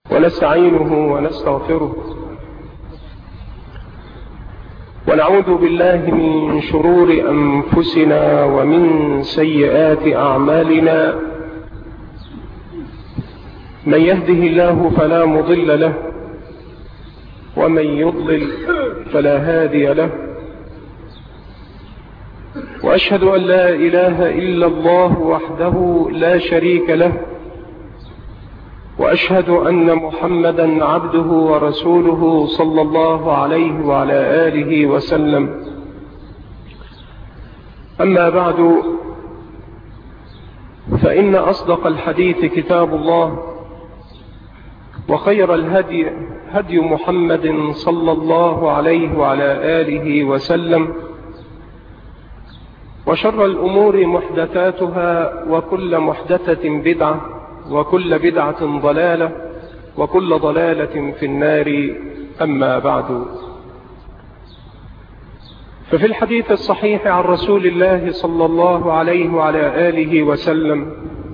ونستعينه ونستغفره ونعوذ بالله من شرور أنفسنا ومن سيئات أعمالنا. من يهده الله فلا مضل له ومن يضلل فلا هادي له، وأشهد أن لا إله إلا الله وحده لا شريك له، وأشهد أن محمدا عبده ورسوله صلى الله عليه وعلى آله وسلم. أما بعد، فإن أصدق الحديث كتاب الله، وخير الهدي هدي محمد صلى الله عليه وعلى آله وسلم، وشر الأمور محدثاتها، وكل محدثة بدعة، وكل بدعة ضلالة، وكل ضلالة في النار. أما بعد، ففي الحديث الصحيح عن رسول الله صلى الله عليه وعلى آله وسلم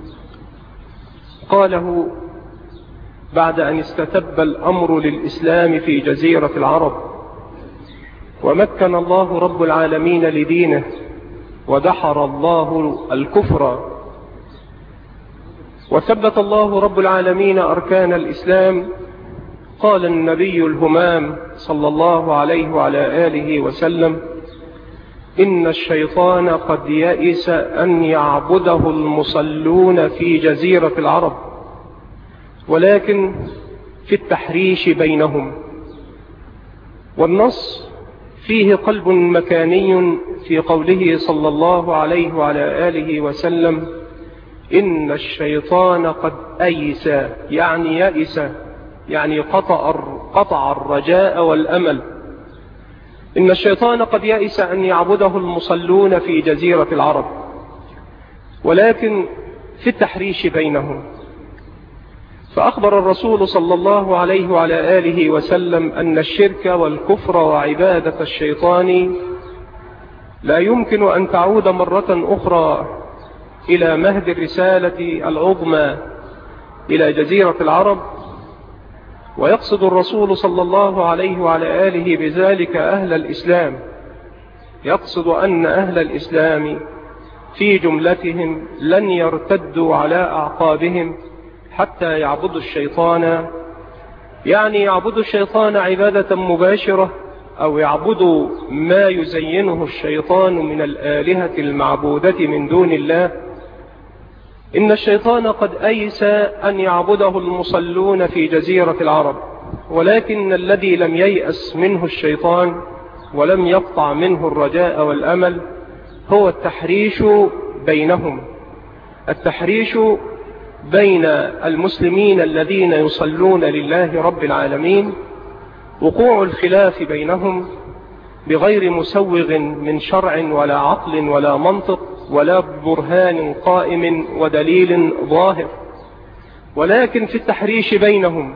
قاله بعد أن استتب الأمر للإسلام في جزيرة العرب، ومكن الله رب العالمين لدينه، ودحر الله الكفر، وثبت الله رب العالمين أركان الإسلام. قال النبي الهمام صلى الله عليه وعلى آله وسلم: إن الشيطان قد يئس أن يعبده المصلون في جزيرة العرب، ولكن في التحريش بينهم. والنص فيه قلب مكاني في قوله صلى الله عليه وعلى آله وسلم: إن الشيطان قد أيس، يعني يئس، يعني قطع الرجاء والأمل. إن الشيطان قد يئس أن يعبده المصلون في جزيرة العرب، ولكن في التحريش بينهم. فأخبر الرسول صلى الله عليه وعلى آله وسلم أن الشرك والكفر وعبادة الشيطان لا يمكن أن تعود مرة أخرى إلى مهد الرسالة العظمى إلى جزيرة العرب. ويقصد الرسول صلى الله عليه وعلى آله بذلك أهل الإسلام، يقصد أن أهل الإسلام في جملتهم لن يرتدوا على أعقابهم حتى يعبدوا الشيطان، يعني يعبدوا الشيطان عبادة مباشرة، أو يعبدوا ما يزينه الشيطان من الآلهة المعبودة من دون الله. إن الشيطان قد أيس أن يعبده المصلون في جزيرة العرب، ولكن الذي لم ييأس منه الشيطان ولم يقطع منه الرجاء والأمل هو التحريش بينهم، التحريش بين المسلمين الذين يصلون لله رب العالمين، وقوع الخلاف بينهم بغير مسوغ من شرع ولا عقل ولا منطق ولا برهان قائم ودليل ظاهر، ولكن في التحريش بينهم.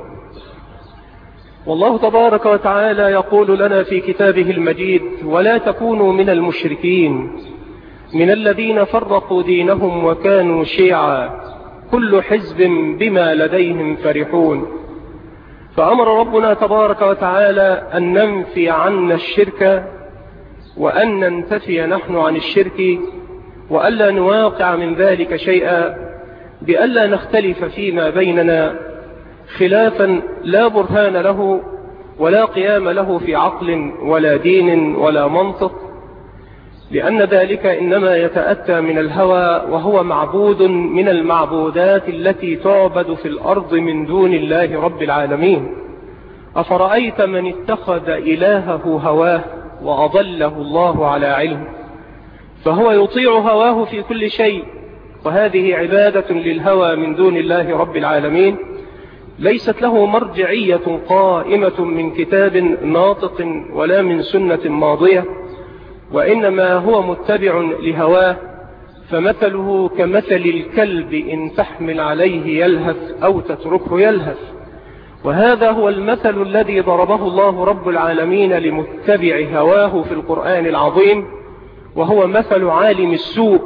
والله تبارك وتعالى يقول لنا في كتابه المجيد: ولا تكونوا من المشركين من الذين فرقوا دينهم وكانوا شيعا كل حزب بما لديهم فرحون. فأمر ربنا تبارك وتعالى أن ننفي عنا الشرك، وأن ننتفي نحن عن الشرك، وألا نواقع من ذلك شيئا، بألا نختلف فيما بيننا خلافا لا برهان له ولا قيام له في عقل ولا دين ولا منطق، لأن ذلك إنما يتأتى من الهوى، وهو معبود من المعبودات التي تعبد في الأرض من دون الله رب العالمين. أفرأيت من اتخذ إلهه هواه وأضله الله على علم، فهو يطيع هواه في كل شيء، وهذه عبادة للهوى من دون الله رب العالمين، ليست له مرجعية قائمة من كتاب ناطق ولا من سنة ماضية، وإنما هو متبع لهواه. فمثله كمثل الكلب إن تحمل عليه يلهث أو تتركه يلهث. وهذا هو المثل الذي ضربه الله رب العالمين لمتبع هواه في القرآن العظيم، وهو مثل عالم السوء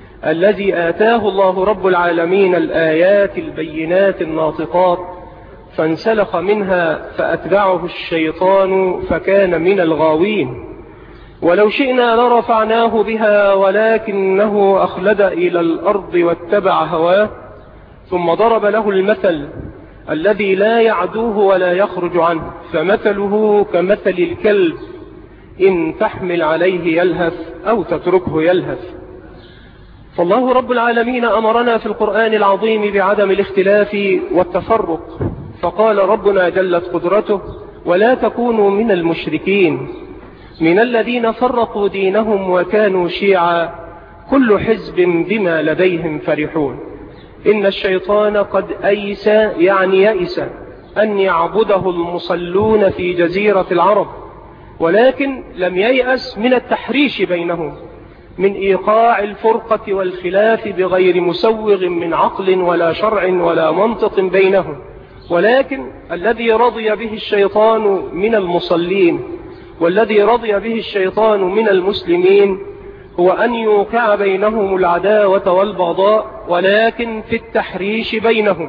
الذي آتاه الله رب العالمين الآيات البينات الناطقات، فانسلخ منها فأتبعه الشيطان فكان من الغاوين. ولو شئنا لرفعناه بها ولكنه أخلد إلى الأرض واتبع هواه ثم ضرب له المثل الذي لا يعدوه ولا يخرج عنه، فمثله كمثل الكلب إن تحمل عليه يلهث أو تتركه يلهث. فالله رب العالمين أمرنا في القرآن العظيم بعدم الاختلاف والتفرق، فقال ربنا جلت قدرته: ولا تكونوا من المشركين من الذين فرقوا دينهم وكانوا شيعا كل حزب بما لديهم فرحون. إن الشيطان قد أيس، يعني يئس أن يعبده المصلون في جزيرة العرب، ولكن لم ييأس من التحريش بينهم، من إيقاع الفرقة والخلاف بغير مسوغ من عقل ولا شرع ولا منطق بينهم. ولكن الذي رضي به الشيطان من المصلين والذي رضي به الشيطان من المسلمين هو أن يوقع بينهم العداوة والبغضاء، ولكن في التحريش بينهم.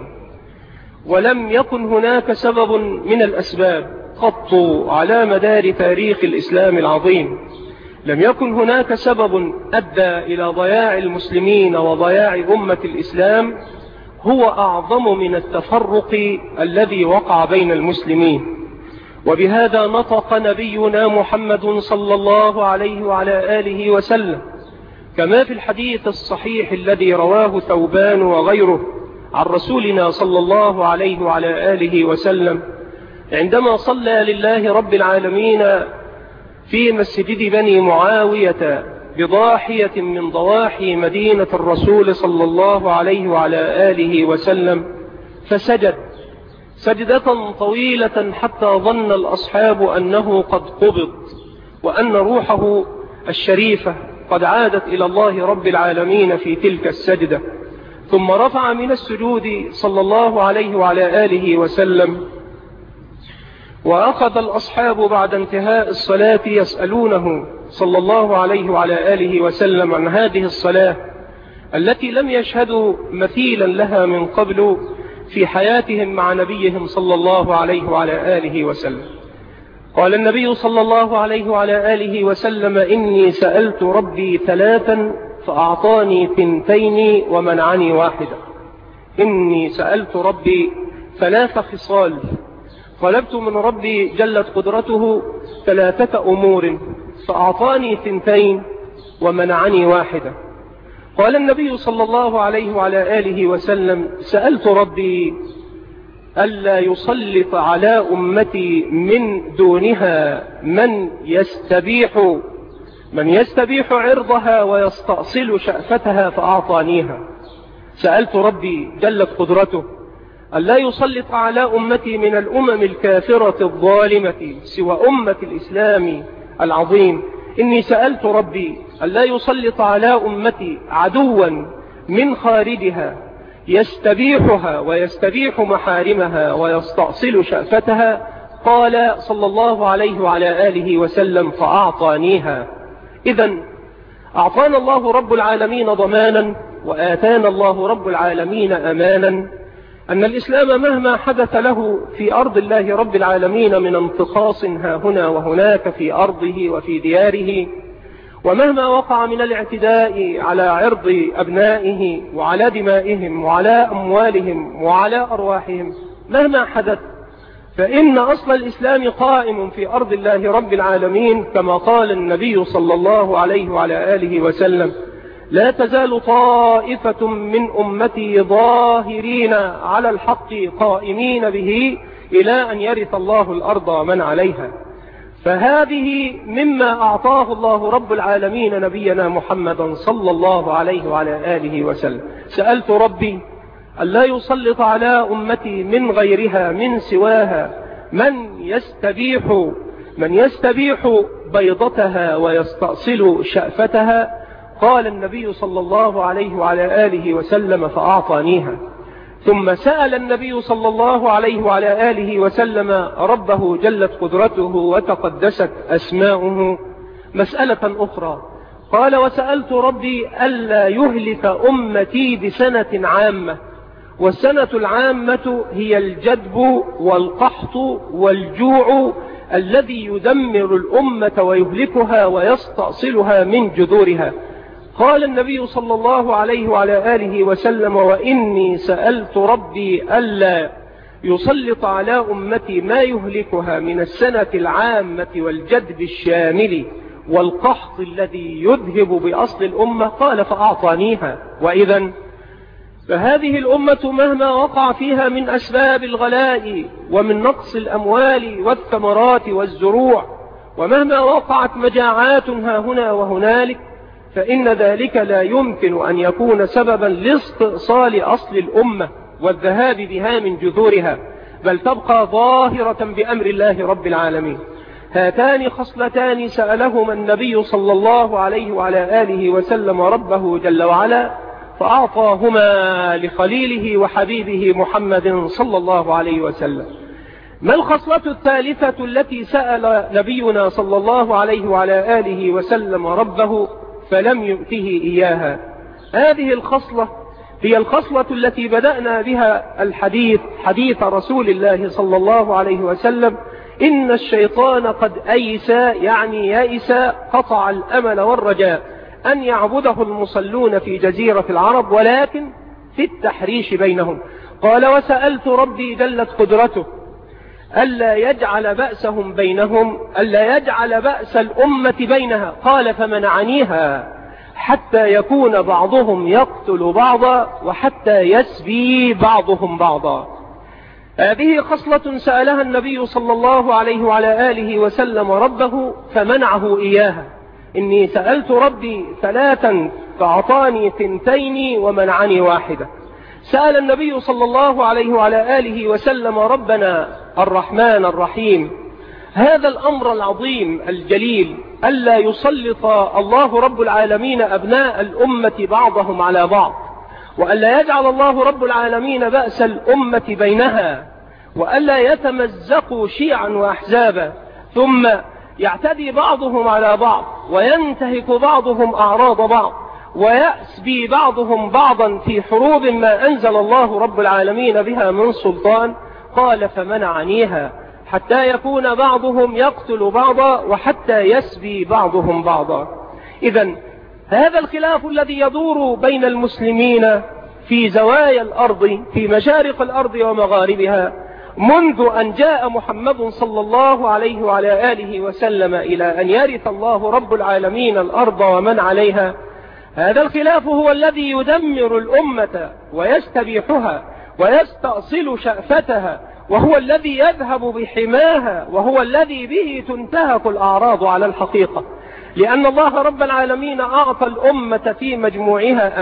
ولم يكن هناك سبب من الأسباب قط على مدار تاريخ الإسلام العظيم، لم يكن هناك سبب أدى إلى ضياع المسلمين وضياع أمة الإسلام هو أعظم من التفرق الذي وقع بين المسلمين. وبهذا نطق نبينا محمد صلى الله عليه وعلى آله وسلم، كما في الحديث الصحيح الذي رواه ثوبان وغيره عن رسولنا صلى الله عليه وعلى آله وسلم عندما صلى لله رب العالمين في مسجد بني معاوية بضاحية من ضواحي مدينة الرسول صلى الله عليه وعلى آله وسلم، فسجد سجدة طويلة حتى ظن الأصحاب أنه قد قبض وأن روحه الشريفة قد عادت إلى الله رب العالمين في تلك السجدة. ثم رفع من السجود صلى الله عليه وعلى آله وسلم، وأخذ الأصحاب بعد انتهاء الصلاة يسألونه صلى الله عليه وعلى آله وسلم عن هذه الصلاة التي لم يشهدوا مثيلا لها من قبل في حياتهم مع نبيهم صلى الله عليه وعلى آله وسلم. قال النبي صلى الله عليه وعلى آله وسلم: إني سألت ربي 3 فأعطاني 2 ومنعني 1. إني سألت ربي 3 خصال، طلبت من ربي جلت قدرته 3 أمور فأعطاني 2 ومنعني 1. قال النبي صلى الله عليه وعلى آله وسلم: سألت ربي ألا يسلط على أمتي من دونها من يستبيح عرضها ويستأصل شأفتها فأعطانيها. سألت ربي جلت قدرته ألا يسلط على أمتي من الأمم الكافرة الظالمة سوى أمة الإسلام العظيم. إني سألت ربي ألا يسلط على أمتي عدوا من خارجها يستبيحها ويستبيح محارمها ويستأصل شأفتها. قال صلى الله عليه وعلى آله وسلم: فأعطانيها. إذن أعطانا الله رب العالمين ضمانا، وآتانا الله رب العالمين أمانا، أن الإسلام مهما حدث له في أرض الله رب العالمين من انتقاص ها هنا وهناك في أرضه وفي دياره، ومهما وقع من الاعتداء على عرض أبنائه وعلى دمائهم وعلى أموالهم وعلى أرواحهم، مهما حدث فإن أصل الإسلام قائم في أرض الله رب العالمين، كما قال النبي صلى الله عليه وعلى آله وسلم: لا تزال طائفة من أمتي ظاهرين على الحق قائمين به إلى أن يرث الله الأرض ومن عليها. فهذه مما أعطاه الله رب العالمين نبينا محمدا صلى الله عليه وعلى آله وسلم. سألت ربي ألا يسلط على أمتي من غيرها من سواها من يستبيح بيضتها ويستأصل شأفتها. قال النبي صلى الله عليه وعلى آله وسلم: فأعطانيها. ثم سأل النبي صلى الله عليه وعلى آله وسلم ربه جلت قدرته وتقدست أسماؤه مسألة أخرى. قال: وسألت ربي ألا يهلك أمتي بسنة عامة والسنة العامة هي الجدب والقحط والجوع الذي يدمر الأمة ويهلكها ويستأصلها من جذورها. قال النبي صلى الله عليه وعلى آله وسلم: وإني سألت ربي ألا يسلط على أمتي ما يهلكها من السنة العامة والجدب الشامل والقحط الذي يذهب بأصل الأمة. قال: فأعطانيها. وإذن فهذه الأمة مهما وقع فيها من أسباب الغلاء ومن نقص الأموال والثمرات والزروع، ومهما وقعت مجاعات ها هنا وهنالك، فإن ذلك لا يمكن أن يكون سببا لاستئصال أصل الأمة والذهاب بها من جذورها، بل تبقى ظاهرة بأمر الله رب العالمين. هاتان خصلتان سألهما النبي صلى الله عليه وعلى آله وسلم ربه جل وعلا، فأعطاهما لخليله وحبيبه محمد صلى الله عليه وسلم. ما الخصلة الثالثة التي سأل نبينا صلى الله عليه وعلى آله وسلم ربه فلم يؤته إياها؟ هذه الخصلة هي الخصلة التي بدأنا بها الحديث، حديث رسول الله صلى الله عليه وسلم: إن الشيطان قد أيس، يعني يئس، قطع الأمل والرجاء أن يعبده المصلون في جزيرة العرب، ولكن في التحريش بينهم. قال: وسألت ربي جلت قدرته ألا يجعل بأسهم بينهم، ألا يجعل بأس الأمة بينها. قال: فمنعنيها حتى يكون بعضهم يقتل بعضا وحتى يسبي بعضهم بعضا. هذه خصلة سألها النبي صلى الله عليه وعلى آله وسلم ربه فمنعه إياها. إني سألت ربي 3 فأعطاني 2 ومنعني 1. سأل النبي صلى الله عليه وعلى آله وسلم ربنا الرحمن الرحيم هذا الأمر العظيم الجليل، ألا يسلط الله رب العالمين أبناء الأمة بعضهم على بعض، وألا يجعل الله رب العالمين بأس الأمة بينها، وألا يتمزقوا شيعا وأحزابا، ثم يعتدي بعضهم على بعض وينتهك بعضهم أعراض بعض ويأسبي بعضهم بعضا في حروب ما أنزل الله رب العالمين بها من سلطان. قال: فمنعنيها حتى يكون بعضهم يقتل بعضا وحتى يسبي بعضهم بعضا. إذن هذا الخلاف الذي يدور بين المسلمين في زوايا الأرض، في مشارق الأرض ومغاربها، منذ أن جاء محمد صلى الله عليه وعلى آله وسلم إلى أن يرث الله رب العالمين الأرض ومن عليها، هذا الخلاف هو الذي يدمر الأمة ويستبيحها ويستأصل شأفتها، وهو الذي يذهب بحماها، وهو الذي به تنتهك الأعراض على الحقيقة. لأن الله رب العالمين أعطى الأمة في مجموعها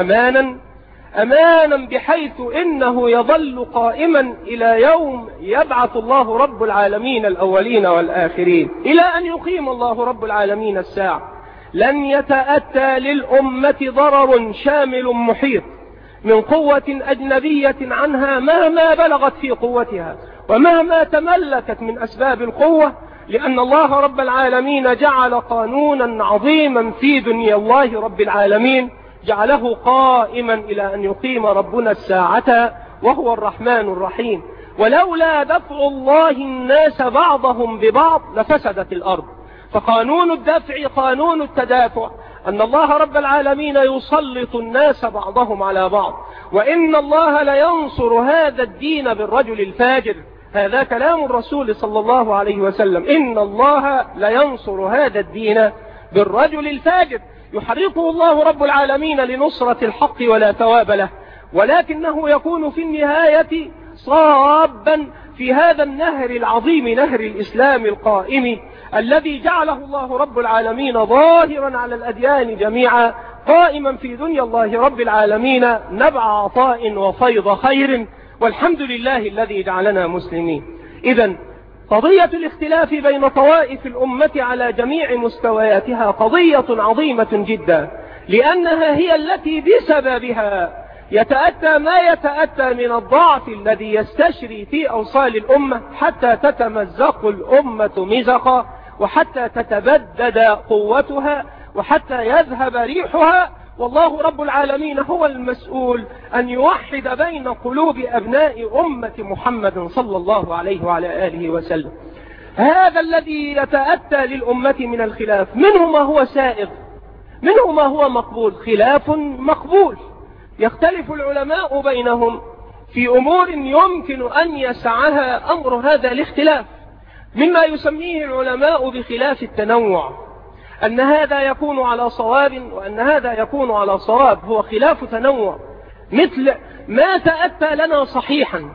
أمانا بحيث إنه يظل قائما إلى يوم يبعث الله رب العالمين الأولين والآخرين، إلى أن يقيم الله رب العالمين الساعة. لن يتأتى للأمة ضرر شامل محيط من قوة أجنبية عنها مهما بلغت في قوتها ومهما تملكت من أسباب القوة، لأن الله رب العالمين جعل قانونا عظيما في دنيا الله رب العالمين، جعله قائما إلى أن يقيم ربنا الساعة، وهو الرحمن الرحيم. ولولا دفع الله الناس بعضهم ببعض لفسدت الأرض. فقانون الدفع قانون التدافع، أن الله رب العالمين يسلط الناس بعضهم على بعض، وإن الله لينصر هذا الدين بالرجل الفاجر. هذا كلام الرسول صلى الله عليه وسلم: إن الله لينصر هذا الدين بالرجل الفاجر. يحركه الله رب العالمين لنصرة الحق ولا ثواب له، ولكنه يكون في النهاية صابا في هذا النهر العظيم، نهر الإسلام القائم، الذي جعله الله رب العالمين ظاهرا على الأديان جميعا، قائما في دنيا الله رب العالمين نبع عطاء وفيض خير، والحمد لله الذي جعلنا مسلمين. إذن قضية الاختلاف بين طوائف الأمة على جميع مستوياتها قضية عظيمة جدا، لأنها هي التي بسببها يتأتى ما يتأتى من الضعف الذي يستشري في أوصال الأمة، حتى تتمزق الأمة مزقا، وحتى تتبدد قوتها، وحتى يذهب ريحها، والله رب العالمين هو المسؤول أن يوحد بين قلوب أبناء أمة محمد صلى الله عليه وعلى آله وسلم. هذا الذي يتأتى للأمة من الخلاف، منه ما هو سائغ، منه ما هو مقبول. خلاف مقبول، يختلف العلماء بينهم في أمور يمكن أن يسعها أمر هذا الاختلاف، مما يسميه العلماء بخلاف التنوع، أن هذا يكون على صواب وأن هذا يكون على صواب، هو خلاف تنوع. مثل ما تأتى لنا صحيحا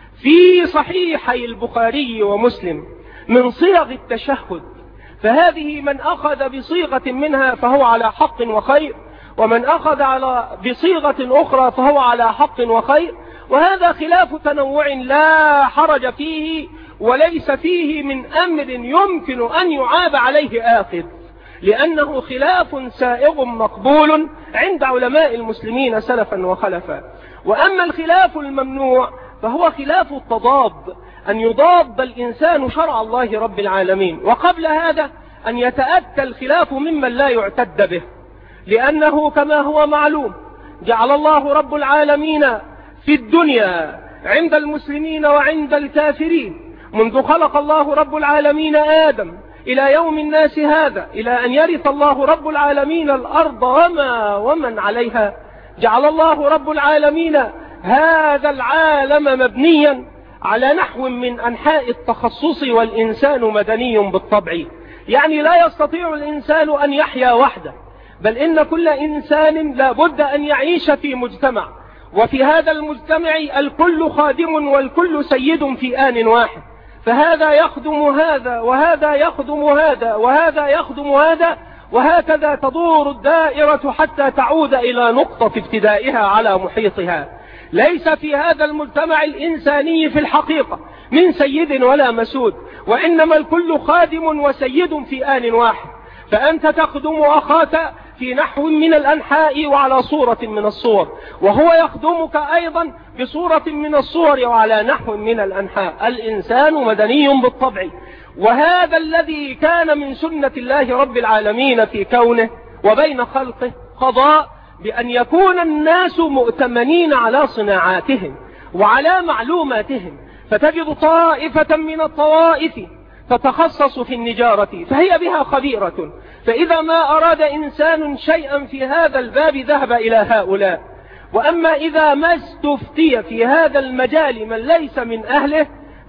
في صحيحي البخاري ومسلم من صيغ التشهد، فهذه من أخذ بصيغة منها فهو على حق وخير، ومن أخذ بصيغة أخرى فهو على حق وخير، وهذا خلاف تنوع لا حرج فيه، وليس فيه من أمر يمكن أن يعاب عليه آخذ، لأنه خلاف سائغ مقبول عند علماء المسلمين سلفا وخلفا. وأما الخلاف الممنوع فهو خلاف التضاد، أن يضاد الإنسان شرع الله رب العالمين، وقبل هذا أن يتأتى الخلاف ممن لا يعتد به، لأنه كما هو معلوم جعل الله رب العالمين في الدنيا عند المسلمين وعند الكافرين منذ خلق الله رب العالمين آدم إلى يوم الناس هذا، إلى أن يرث الله رب العالمين الأرض ومن عليها، جعل الله رب العالمين هذا العالم مبنيا على نحو من أنحاء التخصص، والإنسان مدني بالطبع، يعني لا يستطيع الإنسان أن يحيا وحده، بل إن كل إنسان لا بد أن يعيش في مجتمع، وفي هذا المجتمع الكل خادم والكل سيد في آن واحد، فهذا يخدم هذا وهذا يخدم هذا وهذا يخدم هذا، وهكذا تدور الدائرة حتى تعود إلى نقطة ابتدائها على محيطها. ليس في هذا المجتمع الإنساني في الحقيقة من سيد ولا مسود، وإنما الكل خادم وسيد في آن واحد، فأنت تخدم أخاك في نحو من الأنحاء وعلى صورة من الصور، وهو يخدمك أيضا بصورة من الصور وعلى نحو من الأنحاء. الإنسان مدني بالطبع، وهذا الذي كان من سنة الله رب العالمين في كونه وبين خلقه قضاء بأن يكون الناس مؤتمنين على صناعاتهم وعلى معلوماتهم، فتجد طائفة من الطوائف تتخصص في النجارة فهي بها خبيرة، فإذا ما أراد إنسان شيئا في هذا الباب ذهب إلى هؤلاء. وأما إذا ما استفتي في هذا المجال من ليس من أهله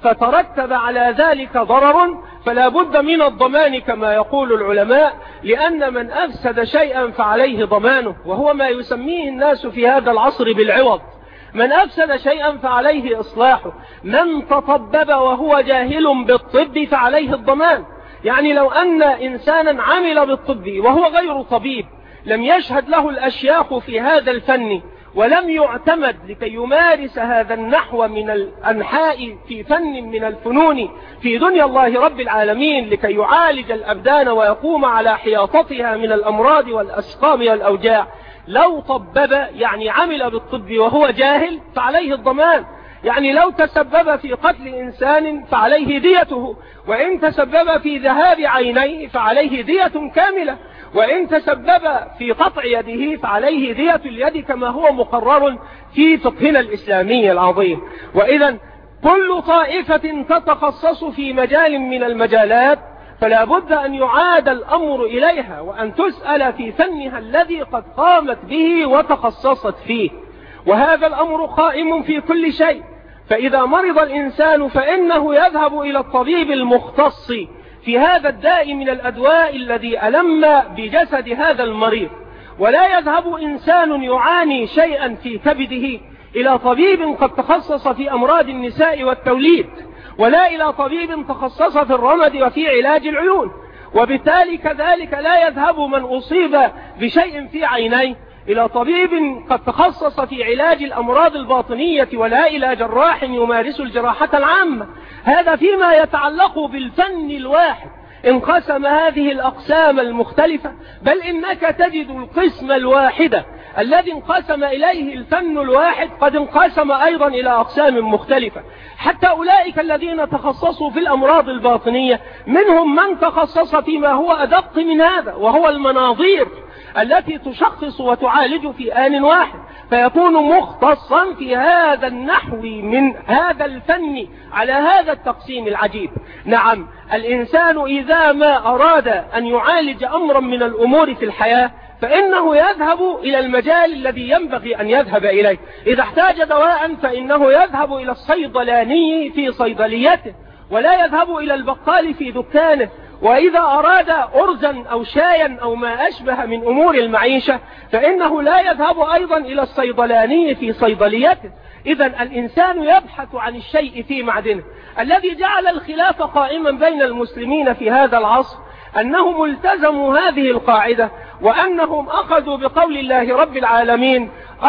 فترتب على ذلك ضرر، فلا بد من الضمان كما يقول العلماء، لأن من أفسد شيئا فعليه ضمانه، وهو ما يسميه الناس في هذا العصر بالعوض. من أفسد شيئا فعليه إصلاحه، من تطبب وهو جاهل بالطب فعليه الضمان. يعني لو أن إنسانا عمل بالطب وهو غير طبيب، لم يشهد له الأشياخ في هذا الفن ولم يعتمد لكي يمارس هذا النحو من الأنحاء في فن من الفنون في دنيا الله رب العالمين لكي يعالج الأبدان ويقوم على حياطتها من الأمراض والأسقام والأوجاع، لو طبب يعني عمل بالطب وهو جاهل فعليه الضمان. يعني لو تسبب في قتل إنسان فعليه ديته، وإن تسبب في ذهاب عينيه فعليه دية كاملة، وإن تسبب في قطع يده فعليه دية اليد كما هو مقرر في فقهنا الإسلامي العظيم. وإذا كل طائفة تتخصص في مجال من المجالات فلا بد أن يعاد الأمر إليها وأن تسأل في فنها الذي قد قامت به وتخصصت فيه، وهذا الأمر قائم في كل شيء. فإذا مرض الإنسان فإنه يذهب إلى الطبيب المختص في هذا الداء من الأدواء الذي ألم بجسد هذا المريض، ولا يذهب إنسان يعاني شيئا في كبده إلى طبيب قد تخصص في أمراض النساء والتوليد، ولا إلى طبيب تخصص في الرمد وفي علاج العيون. وبالتالي كذلك لا يذهب من أصيب بشيء في عينيه إلى طبيب قد تخصص في علاج الأمراض الباطنية، ولا إلى جراح يمارس الجراحة العامة. هذا فيما يتعلق بالفن الواحد. انقسم هذه الأقسام المختلفة، بل إنك تجد القسم الواحد الذي انقسم إليه الفن الواحد قد انقسم أيضا إلى أقسام مختلفة. حتى أولئك الذين تخصصوا في الأمراض الباطنية منهم من تخصص فيما هو أدق من هذا، وهو المناظير التي تشخص وتعالج في آن واحد، فيكون مختصا في هذا النحو من هذا الفن على هذا التقسيم العجيب. نعم، الإنسان إذا ما أراد أن يعالج أمرا من الأمور في الحياة فإنه يذهب إلى المجال الذي ينبغي أن يذهب إليه. إذا احتاج دواء فإنه يذهب إلى الصيدلاني في صيدليته، ولا يذهب إلى البقال في دكانه. وإذا أراد أرزا أو شايا أو ما أشبه من أمور المعيشة فإنه لا يذهب أيضا إلى الصيدلاني في صيدليته. إذا الإنسان يبحث عن الشيء في معدنه. الذي جعل الخلاف قائما بين المسلمين في هذا العصر أنهم التزموا هذه القاعدة، وأنهم أخذوا بقول الله رب العالمين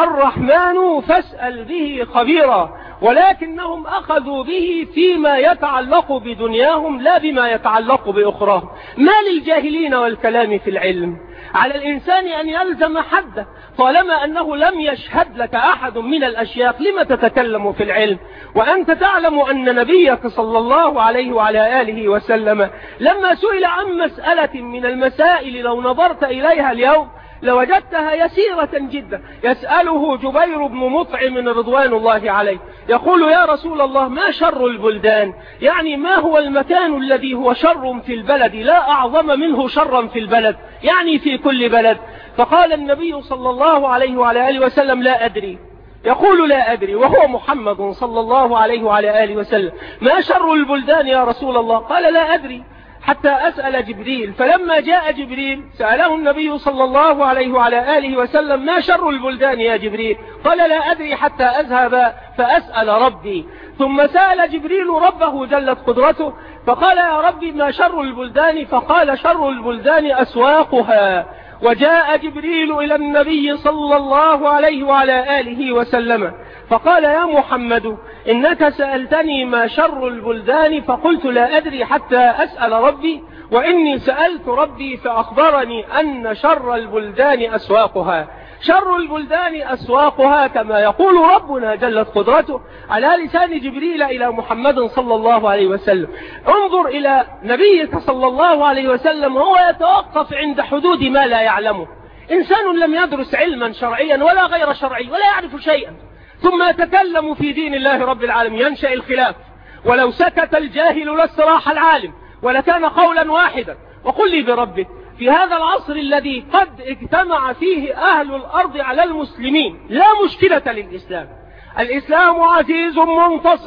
الرحمن فاسأل به خبيرا، ولكنهم أخذوا به فيما يتعلق بدنياهم لا بما يتعلق بأخراهم. ما للجاهلين والكلام في العلم؟ على الإنسان أن يلزم حده، طالما أنه لم يشهد لك أحد من الأشياخ لما تتكلم في العلم؟ وأنت تعلم أن نبيك صلى الله عليه وعلى آله وسلم لما سئل عن مسألة من المسائل لو نظرت إليها اليوم لوجدتها يسيرة جدا، يسأله جبير بن مطعم رضوان الله عليه، يقول يا رسول الله ما شر البلدان؟ يعني ما هو المكان الذي هو شر في البلد لا أعظم منه شرا في البلد، يعني في كل بلد؟ فقال النبي صلى الله عليه وعلى آله وسلم لا أدري. يقول لا أدري وهو محمد صلى الله عليه وعلى آله وسلم، ما شر البلدان يا رسول الله؟ قال لا أدري حتى أسأل جبريل. فلما جاء جبريل سأله النبي صلى الله عليه وعلى آله وسلم ما شر البلدان يا جبريل؟ قال لا أدري حتى أذهب فأسأل ربي. ثم سأل جبريل ربه جلت قدرته فقال يا ربي ما شر البلدان؟ فقال شر البلدان أسواقها. وجاء جبريل إلى النبي صلى الله عليه وعلى آله وسلم فقال يا محمد إنك سألتني ما شر البلدان فقلت لا أدري حتى أسأل ربي، وإني سألت ربي فأخبرني أن شر البلدان أسواقها. شر البلدان أسواقها كما يقول ربنا جلت قدرته على لسان جبريل إلى محمد صلى الله عليه وسلم. انظر إلى نبيك صلى الله عليه وسلم وهو يتوقف عند حدود ما لا يعلمه. إنسان لم يدرس علما شرعيا ولا غير شرعي ولا يعرف شيئا ثم يتكلم في دين الله رب العالمين، ينشأ الخلاف. ولو سكت الجاهل لاستراح العالم ولكان قولا واحدا. وقل لي بربك في هذا العصر الذي قد اجتمع فيه أهل الأرض على المسلمين لا مشكلة للإسلام، الإسلام عزيز منتصر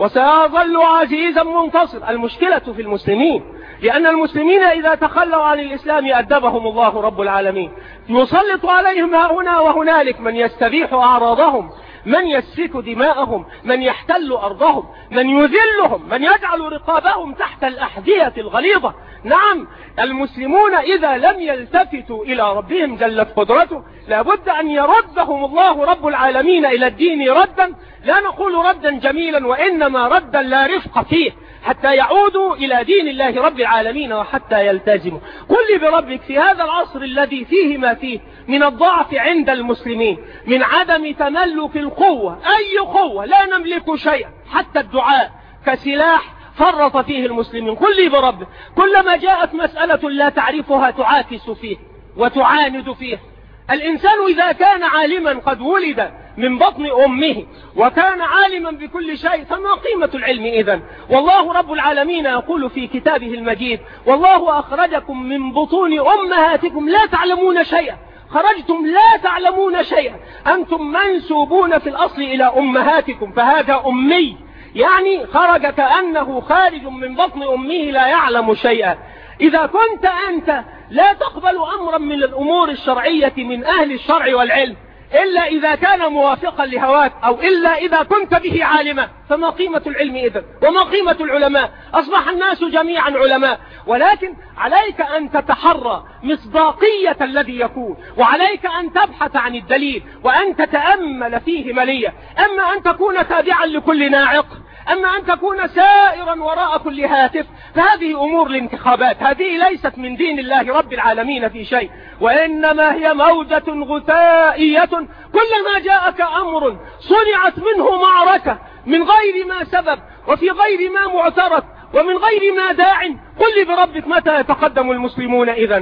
وسيظل عزيزا منتصر. المشكلة في المسلمين، لأن المسلمين إذا تخلوا عن الإسلام أدبهم الله رب العالمين، يسلط عليهم هنا وهنالك من يستبيح أعراضهم، من يسفك دماءهم، من يحتل أرضهم، من يذلهم، من يجعل رقابهم تحت الأحذية الغليظة. نعم، المسلمون إذا لم يلتفتوا إلى ربهم جلت قدرته لابد أن يردهم الله رب العالمين إلى الدين ردا، لا نقول ردا جميلا وإنما ردا لا رفق فيه، حتى يعودوا إلى دين الله رب العالمين وحتى يلتزموا. قل لي بربك في هذا العصر الذي فيه ما فيه من الضعف عند المسلمين، من عدم تملك القوة، أي قوة لا نملك شيئا حتى الدعاء كسلاح فرط فيه المسلمين. قل لي بربك كلما جاءت مسألة لا تعرفها تعاكس فيه وتعاند فيه. الإنسان إذا كان عالما قد ولد من بطن أمه وكان عالما بكل شيء فما قيمة العلم إذن؟ والله رب العالمين يقول في كتابه المجيد والله أخرجكم من بطون أمهاتكم لا تعلمون شيئا. خرجتم لا تعلمون شيئا، أنتم منسوبون في الأصل إلى أمهاتكم، فهذا أمي، يعني خرج كأنه خارج من بطن أمه لا يعلم شيئا. إذا كنت أنت لا تقبل أمرا من الأمور الشرعية من أهل الشرع والعلم إلا إذا كان موافقا لهواك أو إلا إذا كنت به عالما، فما قيمة العلم إذن؟ وما قيمة العلماء؟ أصبح الناس جميعا علماء، ولكن عليك أن تتحرى مصداقية الذي يكون، وعليك أن تبحث عن الدليل وأن تتأمل فيه مليا. أما أن تكون تابعا لكل ناعق، أما أن تكون سائرا وراء كل هاتف، فهذه أمور الانتخابات، هذه ليست من دين الله رب العالمين في شيء، وإنما هي موجة غثائية. كلما جاءك أمر صنعت منه معركة من غير ما سبب وفي غير ما معترف ومن غير ما داع، قل لي بربك متى يتقدم المسلمون إذن؟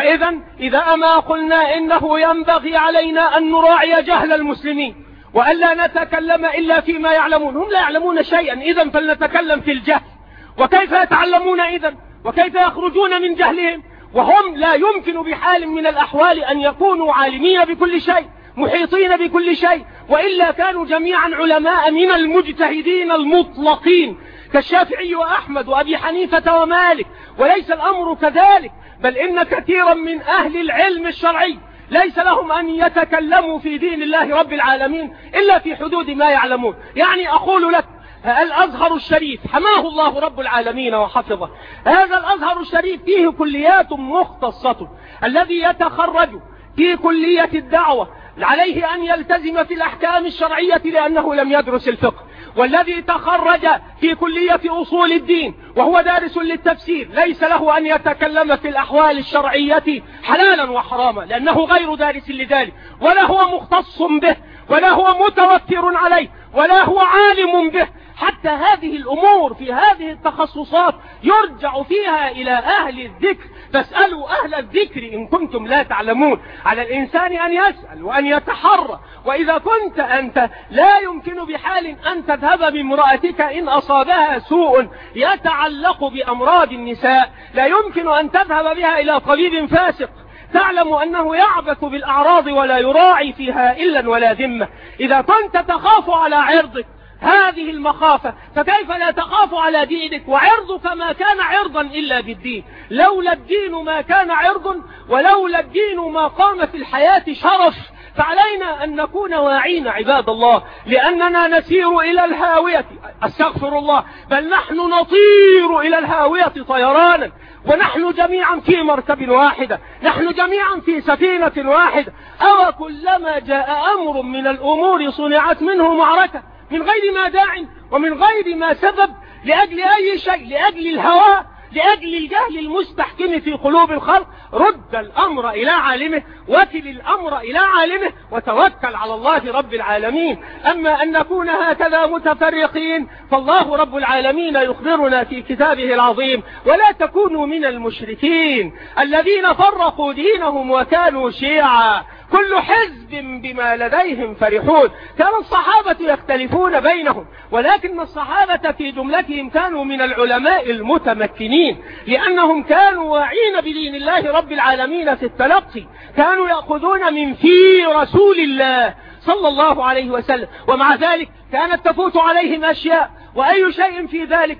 إذا أما قلنا إنه ينبغي علينا أن نراعي جهل المسلمين وألا نتكلم إلا فيما يعلمون. هم لا يعلمون شيئا، إذن فلنتكلم في الجهل. وكيف يتعلمون إذن؟ وكيف يخرجون من جهلهم وهم لا يمكن بحال من الأحوال أن يكونوا عالمين بكل شيء محيطين بكل شيء، وإلا كانوا جميعا علماء من المجتهدين المطلقين كالشافعي وأحمد وأبي حنيفة ومالك. وليس الأمر كذلك، بل إن كثيرا من أهل العلم الشرعي ليس لهم أن يتكلموا في دين الله رب العالمين إلا في حدود ما يعلمون. يعني أقول لك الأزهر الشريف حماه الله رب العالمين وحفظه، هذا الأزهر الشريف فيه كليات مختصة. الذي يتخرج في كلية الدعوة عليه أن يلتزم في الأحكام الشرعية لأنه لم يدرس الفقه، والذي تخرج في كلية أصول الدين وهو دارس للتفسير ليس له أن يتكلم في الأحوال الشرعية حلالا وحراما لأنه غير دارس لذلك، ولا هو مختص به، ولا هو متوتر عليه، ولا هو عالم به. حتى هذه الأمور في هذه التخصصات يرجع فيها إلى أهل الذكر، فاسألوا أهل الذكر إن كنتم لا تعلمون. على الإنسان أن يسأل وأن يتحرى. وإذا كنت أنت لا يمكن بحال أن تذهب بامرأتك إن أصابها سوء يتعلق بأمراض النساء، لا يمكن أن تذهب بها إلى طبيب فاسق تعلم أنه يعبث بالأعراض ولا يراعي فيها إلا ولا ذمة. إذا كنت تخاف على عرضك هذه المخافة، فكيف لا تخاف على دينك؟ وعرضك ما كان عرضا إلا بالدين. لولا الدين ما كان عرض، ولولا الدين ما قام في الحياة شرف. فعلينا أن نكون واعين عباد الله، لأننا نسير إلى الهاوية، استغفر الله، بل نحن نطير إلى الهاوية طيرانا، ونحن جميعا في مركب واحدة، نحن جميعا في سفينة واحدة. أو كلما جاء أمر من الأمور صنعت منه معركة من غير ما داع ومن غير ما سبب، لأجل أي شيء، لأجل الهوى، لأجل الجهل المستحكم في قلوب الخلق. رد الأمر إلى عالمه، وكل الأمر إلى عالمه، وتوكل على الله رب العالمين. أما أن نكون هكذا متفرقين فالله رب العالمين يخبرنا في كتابه العظيم: ولا تكونوا من المشركين الذين فرقوا دينهم وكانوا شيعا كل حزب بما لديهم فرحون. كان الصحابة يختلفون بينهم، ولكن الصحابة في جملتهم كانوا من العلماء المتمكنين، لأنهم كانوا واعين بدين الله رب العالمين في التلقي، كانوا يأخذون من في رسول الله صلى الله عليه وسلم، ومع ذلك كانت تفوت عليهم أشياء. وأي شيء في ذلك؟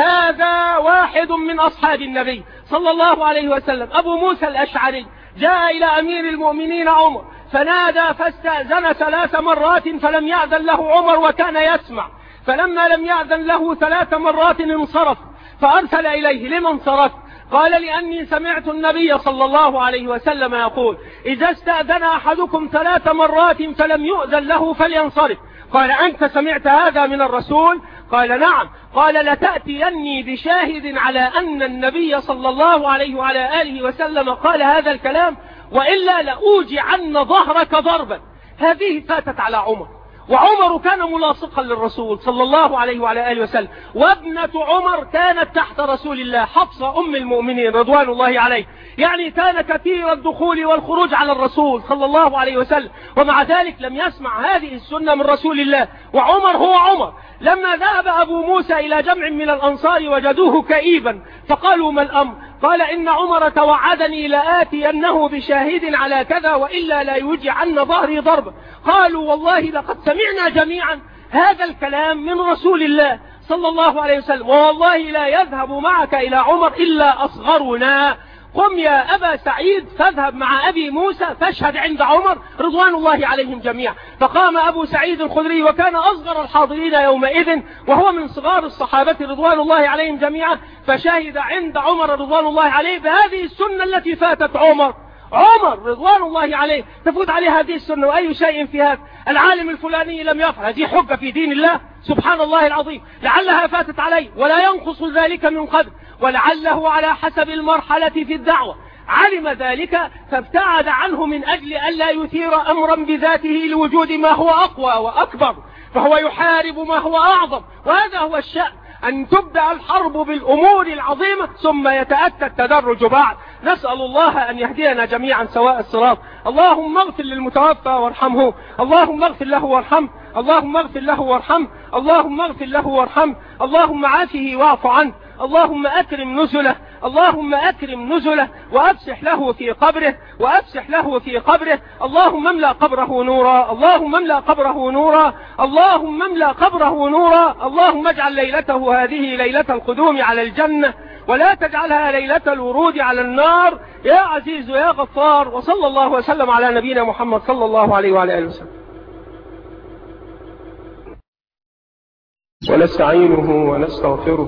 هذا واحد من أصحاب النبي صلى الله عليه وسلم، أبو موسى الأشعري، جاء إلى أمير المؤمنين عمر فنادى فاستأذن 3 مرات فلم يأذن له عمر وكان يسمع، فلما لم يأذن له 3 مرات انصرف، فأرسل إليه: لمن انصرف؟ قال: لأني سمعت النبي صلى الله عليه وسلم يقول: إذا استأذن أحدكم 3 مرات فلم يؤذن له فلينصرف. قال: أنت سمعت هذا من الرسول؟ قال: نعم. قال: لتأتيني بشاهد على أن النبي صلى الله عليه وعلى آله وسلم قال هذا الكلام، وإلا لأوجعن ظهرك ضربا. هذه فاتت على عمر، وعمر كان ملاصقا للرسول صلى الله عليه وعلى آله وسلم، وابنة عمر كانت تحت رسول الله، حفصة أم المؤمنين رضوان الله عليه، يعني كان كثير الدخول والخروج على الرسول صلى الله عليه وسلم، ومع ذلك لم يسمع هذه السنة من رسول الله. وعمر هو عمر. لما ذهب أبو موسى إلى جمع من الأنصار وجدوه كئيبا فقالوا: ما الأمر؟ قال: إن عمر توعدني لآتينه بشاهد على كذا وإلا لا يوجعن ظهري ضربا. قالوا: والله لقد سمعنا جميعا هذا الكلام من رسول الله صلى الله عليه وسلم، والله لا يذهب معك إلى عمر إلا أصغرنا. قم يا أبا سعيد فاذهب مع أبي موسى فاشهد عند عمر رضوان الله عليهم جميعا. فقام أبو سعيد الخدري وكان أصغر الحاضرين يومئذ، وهو من صغار الصحابة رضوان الله عليهم جميعا، فشهد عند عمر رضوان الله عليه بهذه السنة التي فاتت عمر رضوان الله عليه. تفوت عليه هذه السنة وأي شيء في هذا؟ العالم الفلاني لم يفعل، هذه حجة في دين الله سبحان الله العظيم، لعلها فاتت عليه ولا ينقص ذلك من قدر، ولعله على حسب المرحلة في الدعوة علم ذلك فابتعد عنه من أجل ألا يثير أمرا بذاته لوجود ما هو أقوى وأكبر، فهو يحارب ما هو أعظم. وهذا هو الشأن، أن تبدأ الحرب بالأمور العظيمة ثم يتأتى التدرج بعد. نسأل الله أن يهدينا جميعا سواء الصراط. اللهم اغفر للمتوفى وارحمه، اللهم اغفر له وارحمه، اللهم اغفر له وارحمه، اللهم اغفر له وارحمه، اللهم عافه واعف عنه، اللهم أكرم نزله، اللهم أكرم نزله وأفسح له في قبره، وأفسح له في قبره. اللهم املأ قبره نورا، اللهم املأ قبره نورا، اللهم املأ قبره نورا. اللهم اجعل ليلته هذه ليلة القدوم على الجنة، ولا تجعلها ليلة الورود على النار يا عزيز يا غفار. وصلى الله وسلم على نبينا محمد صلى الله عليه وعلى آله وسلم. ونستعينه ونستغفره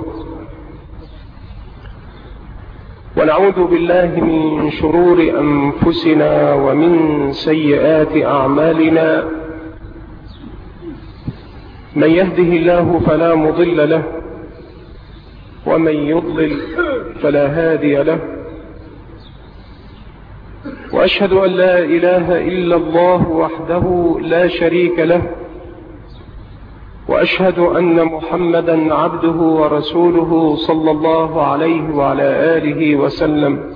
ونعوذ بالله من شرور أنفسنا ومن سيئات أعمالنا. من يهده الله فلا مضل له، ومن يضلل فلا هادي له. وأشهد أن لا إله إلا الله وحده لا شريك له، وأشهد أن محمدا عبده ورسوله صلى الله عليه وعلى آله وسلم.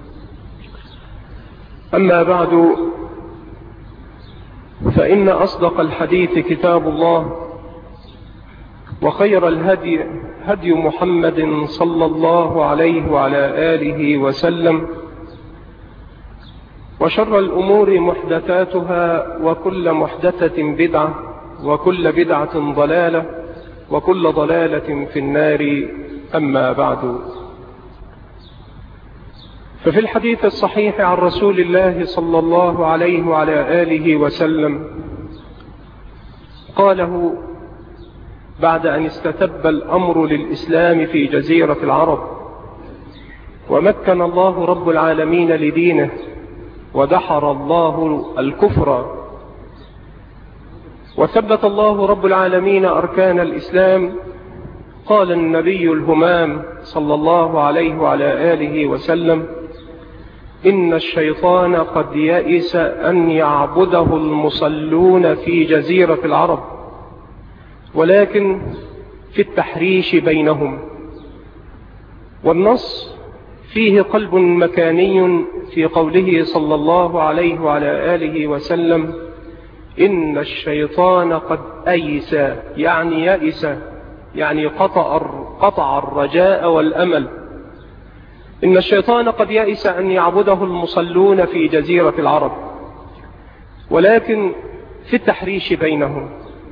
أما بعد، فإن أصدق الحديث كتاب الله، وخير الهدي هدي محمد صلى الله عليه وعلى آله وسلم، وشر الأمور محدثاتها، وكل محدثة بدعة، وكل بدعة ضلالة، وكل ضلالة في النار. أما بعد، ففي الحديث الصحيح عن رسول الله صلى الله عليه وعلى آله وسلم قاله بعد أن استتب الأمر للإسلام في جزيرة العرب، ومكن الله رب العالمين لدينه، ودحر الله الكفر، وثبت الله رب العالمين أركان الإسلام. قال النبي الهمام صلى الله عليه وعلى آله وسلم: إن الشيطان قد يئس أن يعبده المصلون في جزيرة العرب، ولكن في التحريش بينهم. والنص فيه قلب مكاني في قوله صلى الله عليه وعلى آله وسلم: إن الشيطان قد أيس، يعني يئس، يعني قطع الرجاء والأمل. إن الشيطان قد يئس أن يعبده المصلون في جزيرة العرب، ولكن في التحريش بينهم.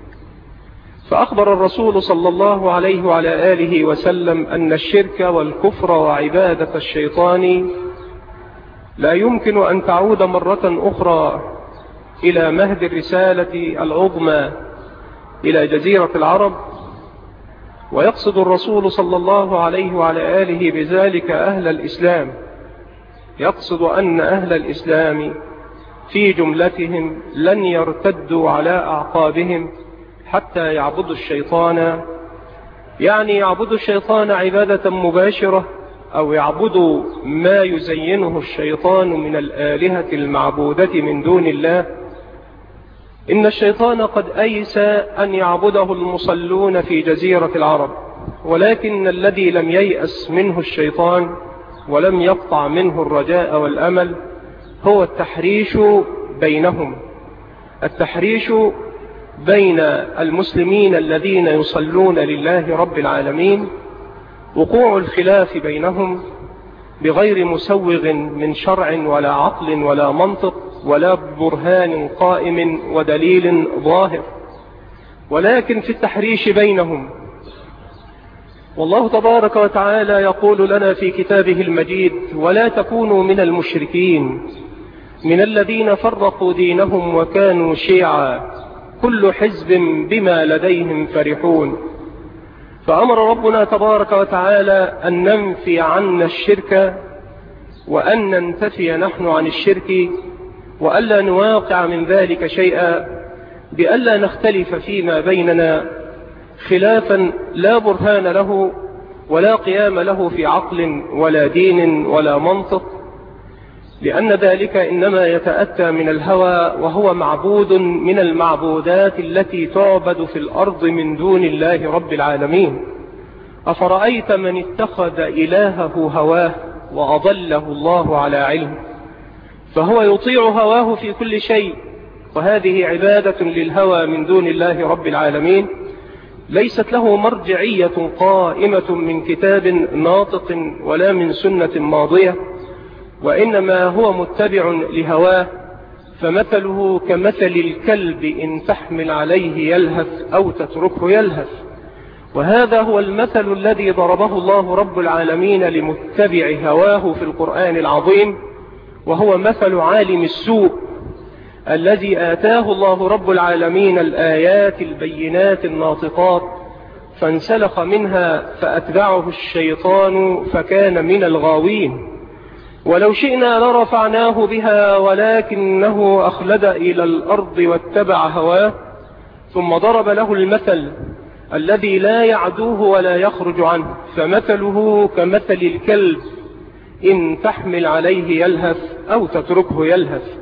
فأخبر الرسول صلى الله عليه وعلى آله وسلم أن الشرك والكفر وعبادة الشيطان لا يمكن أن تعود مرة أخرى إلى مهد الرسالة العظمى إلى جزيرة العرب. ويقصد الرسول صلى الله عليه وعلى آله بذلك أهل الإسلام، يقصد أن أهل الإسلام في جملتهم لن يرتدوا على أعقابهم حتى يعبدوا الشيطان، يعني يعبدوا الشيطان عبادة مباشرة، أو يعبدوا ما يزينه الشيطان من الآلهة المعبودة من دون الله. إن الشيطان قد أيس أن يعبده المصلون في جزيرة العرب، ولكن الذي لم ييأس منه الشيطان ولم يقطع منه الرجاء والأمل هو التحريش بينهم، التحريش بين المسلمين الذين يصلون لله رب العالمين، وقوع الخلاف بينهم بغير مسوغ من شرع ولا عقل ولا منطق ولا برهان قائم ودليل ظاهر، ولكن في التحريش بينهم. والله تبارك وتعالى يقول لنا في كتابه المجيد: ولا تكونوا من المشركين من الذين فرقوا دينهم وكانوا شيعا كل حزب بما لديهم فرحون. فأمر ربنا تبارك وتعالى أن ننفي عنا الشرك، وأن ننتفي نحن عن الشرك، وألا نواقع من ذلك شيئا، بألا نختلف فيما بيننا خلافا لا برهان له ولا قيام له في عقل ولا دين ولا منطق، لأن ذلك إنما يتأتى من الهوى، وهو معبود من المعبودات التي تعبد في الأرض من دون الله رب العالمين. أفرأيت من اتخذ إلهه هواه وأضله الله على علم، فهو يطيع هواه في كل شيء، وهذه عبادة للهوى من دون الله رب العالمين، ليست له مرجعية قائمة من كتاب ناطق ولا من سنة ماضية، وإنما هو متبع لهواه، فمثله كمثل الكلب إن تحمل عليه يلهث أو تتركه يلهث. وهذا هو المثل الذي ضربه الله رب العالمين لمتبع هواه في القرآن العظيم، وهو مثل عالم السوء الذي آتاه الله رب العالمين الآيات البينات الناطقات فانسلخ منها فأتبعه الشيطان فكان من الغاوين. ولو شئنا لرفعناه بها ولكنه أخلد إلى الأرض واتبع هواه، ثم ضرب له المثل الذي لا يعدوه ولا يخرج عنه، فمثله كمثل الكلب إن تحمل عليه يلهث أو تتركه يلهث.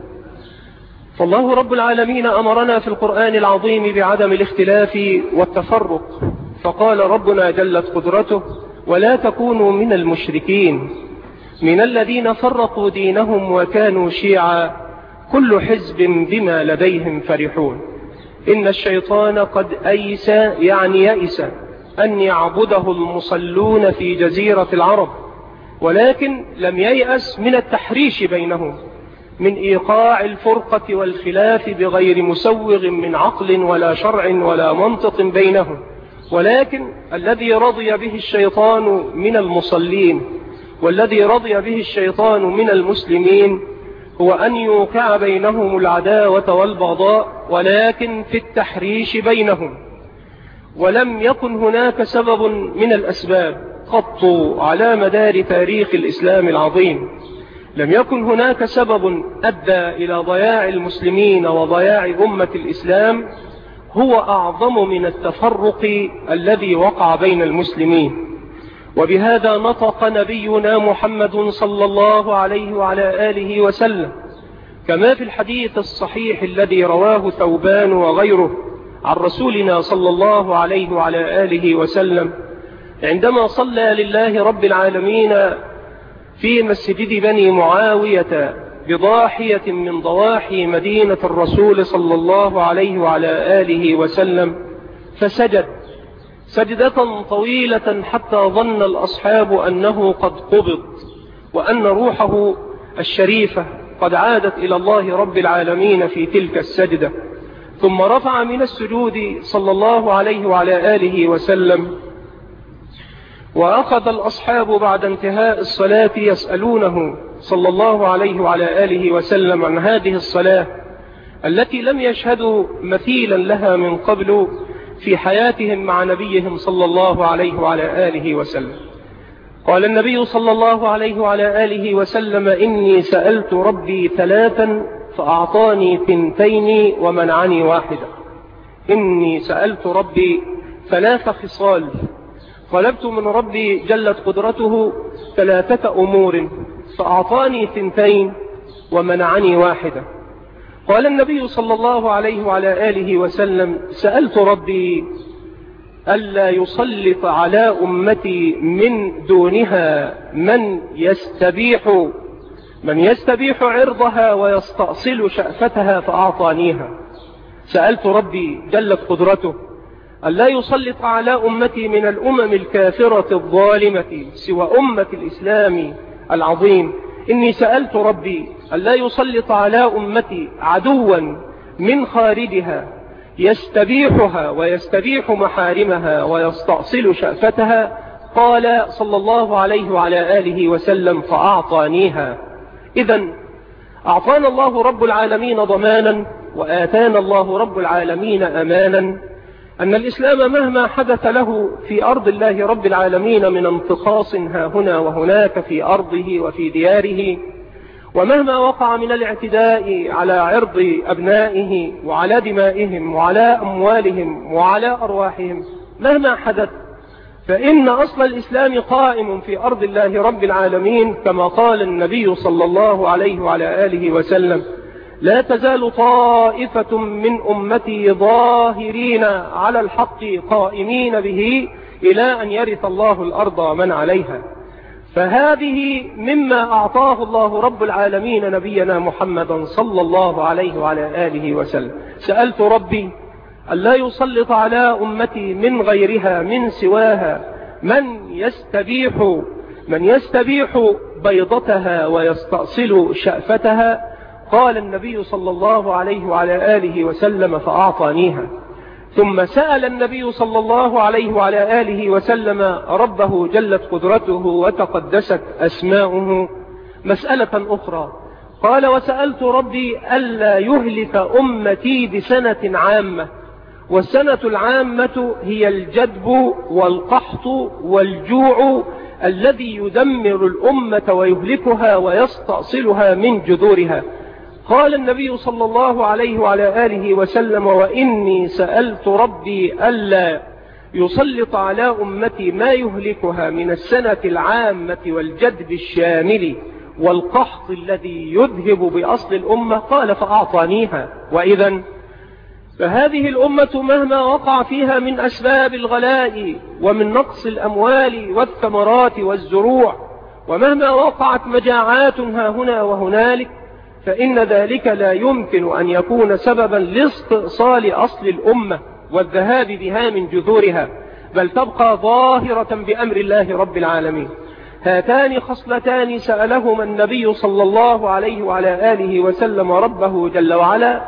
فالله رب العالمين أمرنا في القرآن العظيم بعدم الاختلاف والتفرق، فقال ربنا جلت قدرته: ولا تكونوا من المشركين من الذين فرقوا دينهم وكانوا شيعا كل حزب بما لديهم فرحون. إن الشيطان قد أيس، يعني يئس أن يعبده المصلون في جزيرة العرب، ولكن لم ييأس من التحريش بينهم، من إيقاع الفرقة والخلاف بغير مسوغ من عقل ولا شرع ولا منطق بينهم. ولكن الذي رضي به الشيطان من المصلين والذي رضي به الشيطان من المسلمين هو أن يوقع بينهم العداوة والبغضاء، ولكن في التحريش بينهم. ولم يكن هناك سبب من الأسباب قط على مدار تاريخ الإسلام العظيم، لم يكن هناك سبب أدى إلى ضياع المسلمين وضياع أمة الإسلام هو أعظم من التفرق الذي وقع بين المسلمين. وبهذا نطق نبينا محمد صلى الله عليه وعلى آله وسلم، كما في الحديث الصحيح الذي رواه ثوبان وغيره عن رسولنا صلى الله عليه وعلى آله وسلم، عندما صلى لله رب العالمين في مسجد بني معاوية بضاحية من ضواحي مدينة الرسول صلى الله عليه وعلى آله وسلم، فسجد سجدة طويلة حتى ظن الأصحاب أنه قد قبض وأن روحه الشريفة قد عادت إلى الله رب العالمين في تلك السجدة. ثم رفع من السجود صلى الله عليه وعلى آله وسلم، وأخذ الأصحاب بعد انتهاء الصلاة يسألونه صلى الله عليه وعلى آله وسلم عن هذه الصلاة التي لم يشهدوا مثيلا لها من قبل في حياتهم مع نبيهم صلى الله عليه وعلى آله وسلم. قال النبي صلى الله عليه وعلى آله وسلم: إني سألت ربي ثلاثا فأعطاني 2 ومنعني 1. إني سألت ربي 3 خصال، طلبت من ربي جلت قدرته 3 أمور فأعطاني 2 ومنعني 1. قال النبي صلى الله عليه وعلى آله وسلم: سألت ربي ألا يسلط على أمتي من دونها من يستبيح عرضها ويستأصل شأفتها فأعطانيها. سألت ربي جلت قدرته ألا يسلط على أمتي من الأمم الكافرة الظالمة سوى أمة الإسلام العظيم. إني سألت ربي ألا يسلط على أمتي عدوا من خارجها يستبيحها ويستبيح محارمها ويستأصل شأفتها. قال صلى الله عليه وعلى آله وسلم: فأعطانيها. إذن أعطانا الله رب العالمين ضمانا، وآتانا الله رب العالمين أمانا، أن الإسلام مهما حدث له في أرض الله رب العالمين من انتقاص ها هنا وهناك في أرضه وفي دياره، ومهما وقع من الاعتداء على عرض أبنائه وعلى دمائهم وعلى أموالهم وعلى أرواحهم، مهما حدث، فإن أصل الإسلام قائم في أرض الله رب العالمين، كما قال النبي صلى الله عليه وعلى آله وسلم: لا تزال طائفة من أمتي ظاهرين على الحق قائمين به إلى أن يرث الله الأرض ومن عليها. فهذه مما أعطاه الله رب العالمين نبينا محمدا صلى الله عليه وعلى آله وسلم. سألت ربي ألا يسلط على أمتي من غيرها من سواها من يستبيح بيضتها ويستأصل شأفتها. قال النبي صلى الله عليه وعلى آله وسلم فأعطانيها. ثم سأل النبي صلى الله عليه وعلى آله وسلم ربه جلت قدرته وتقدست أسماؤه مسألة أخرى. قال وسألت ربي ألا يهلك أمتي بسنة عامة، والسنة العامة هي الجدب والقحط والجوع الذي يدمر الأمة ويهلكها ويستأصلها من جذورها. قال النبي صلى الله عليه وعلى آله وسلم وإني سألت ربي ألا يسلط على أمتي ما يهلكها من السنة العامة والجدب الشامل والقحط الذي يذهب بأصل الأمة. قال فأعطانيها. وإذن فهذه الأمة مهما وقع فيها من أسباب الغلاء ومن نقص الأموال والثمرات والزروع، ومهما وقعت مجاعات ها هنا وهنالك، فإن ذلك لا يمكن أن يكون سببا لاستئصال أصل الأمة والذهاب بها من جذورها، بل تبقى ظاهرة بأمر الله رب العالمين. هاتان خصلتان سألهما النبي صلى الله عليه وعلى آله وسلم ربه جل وعلا،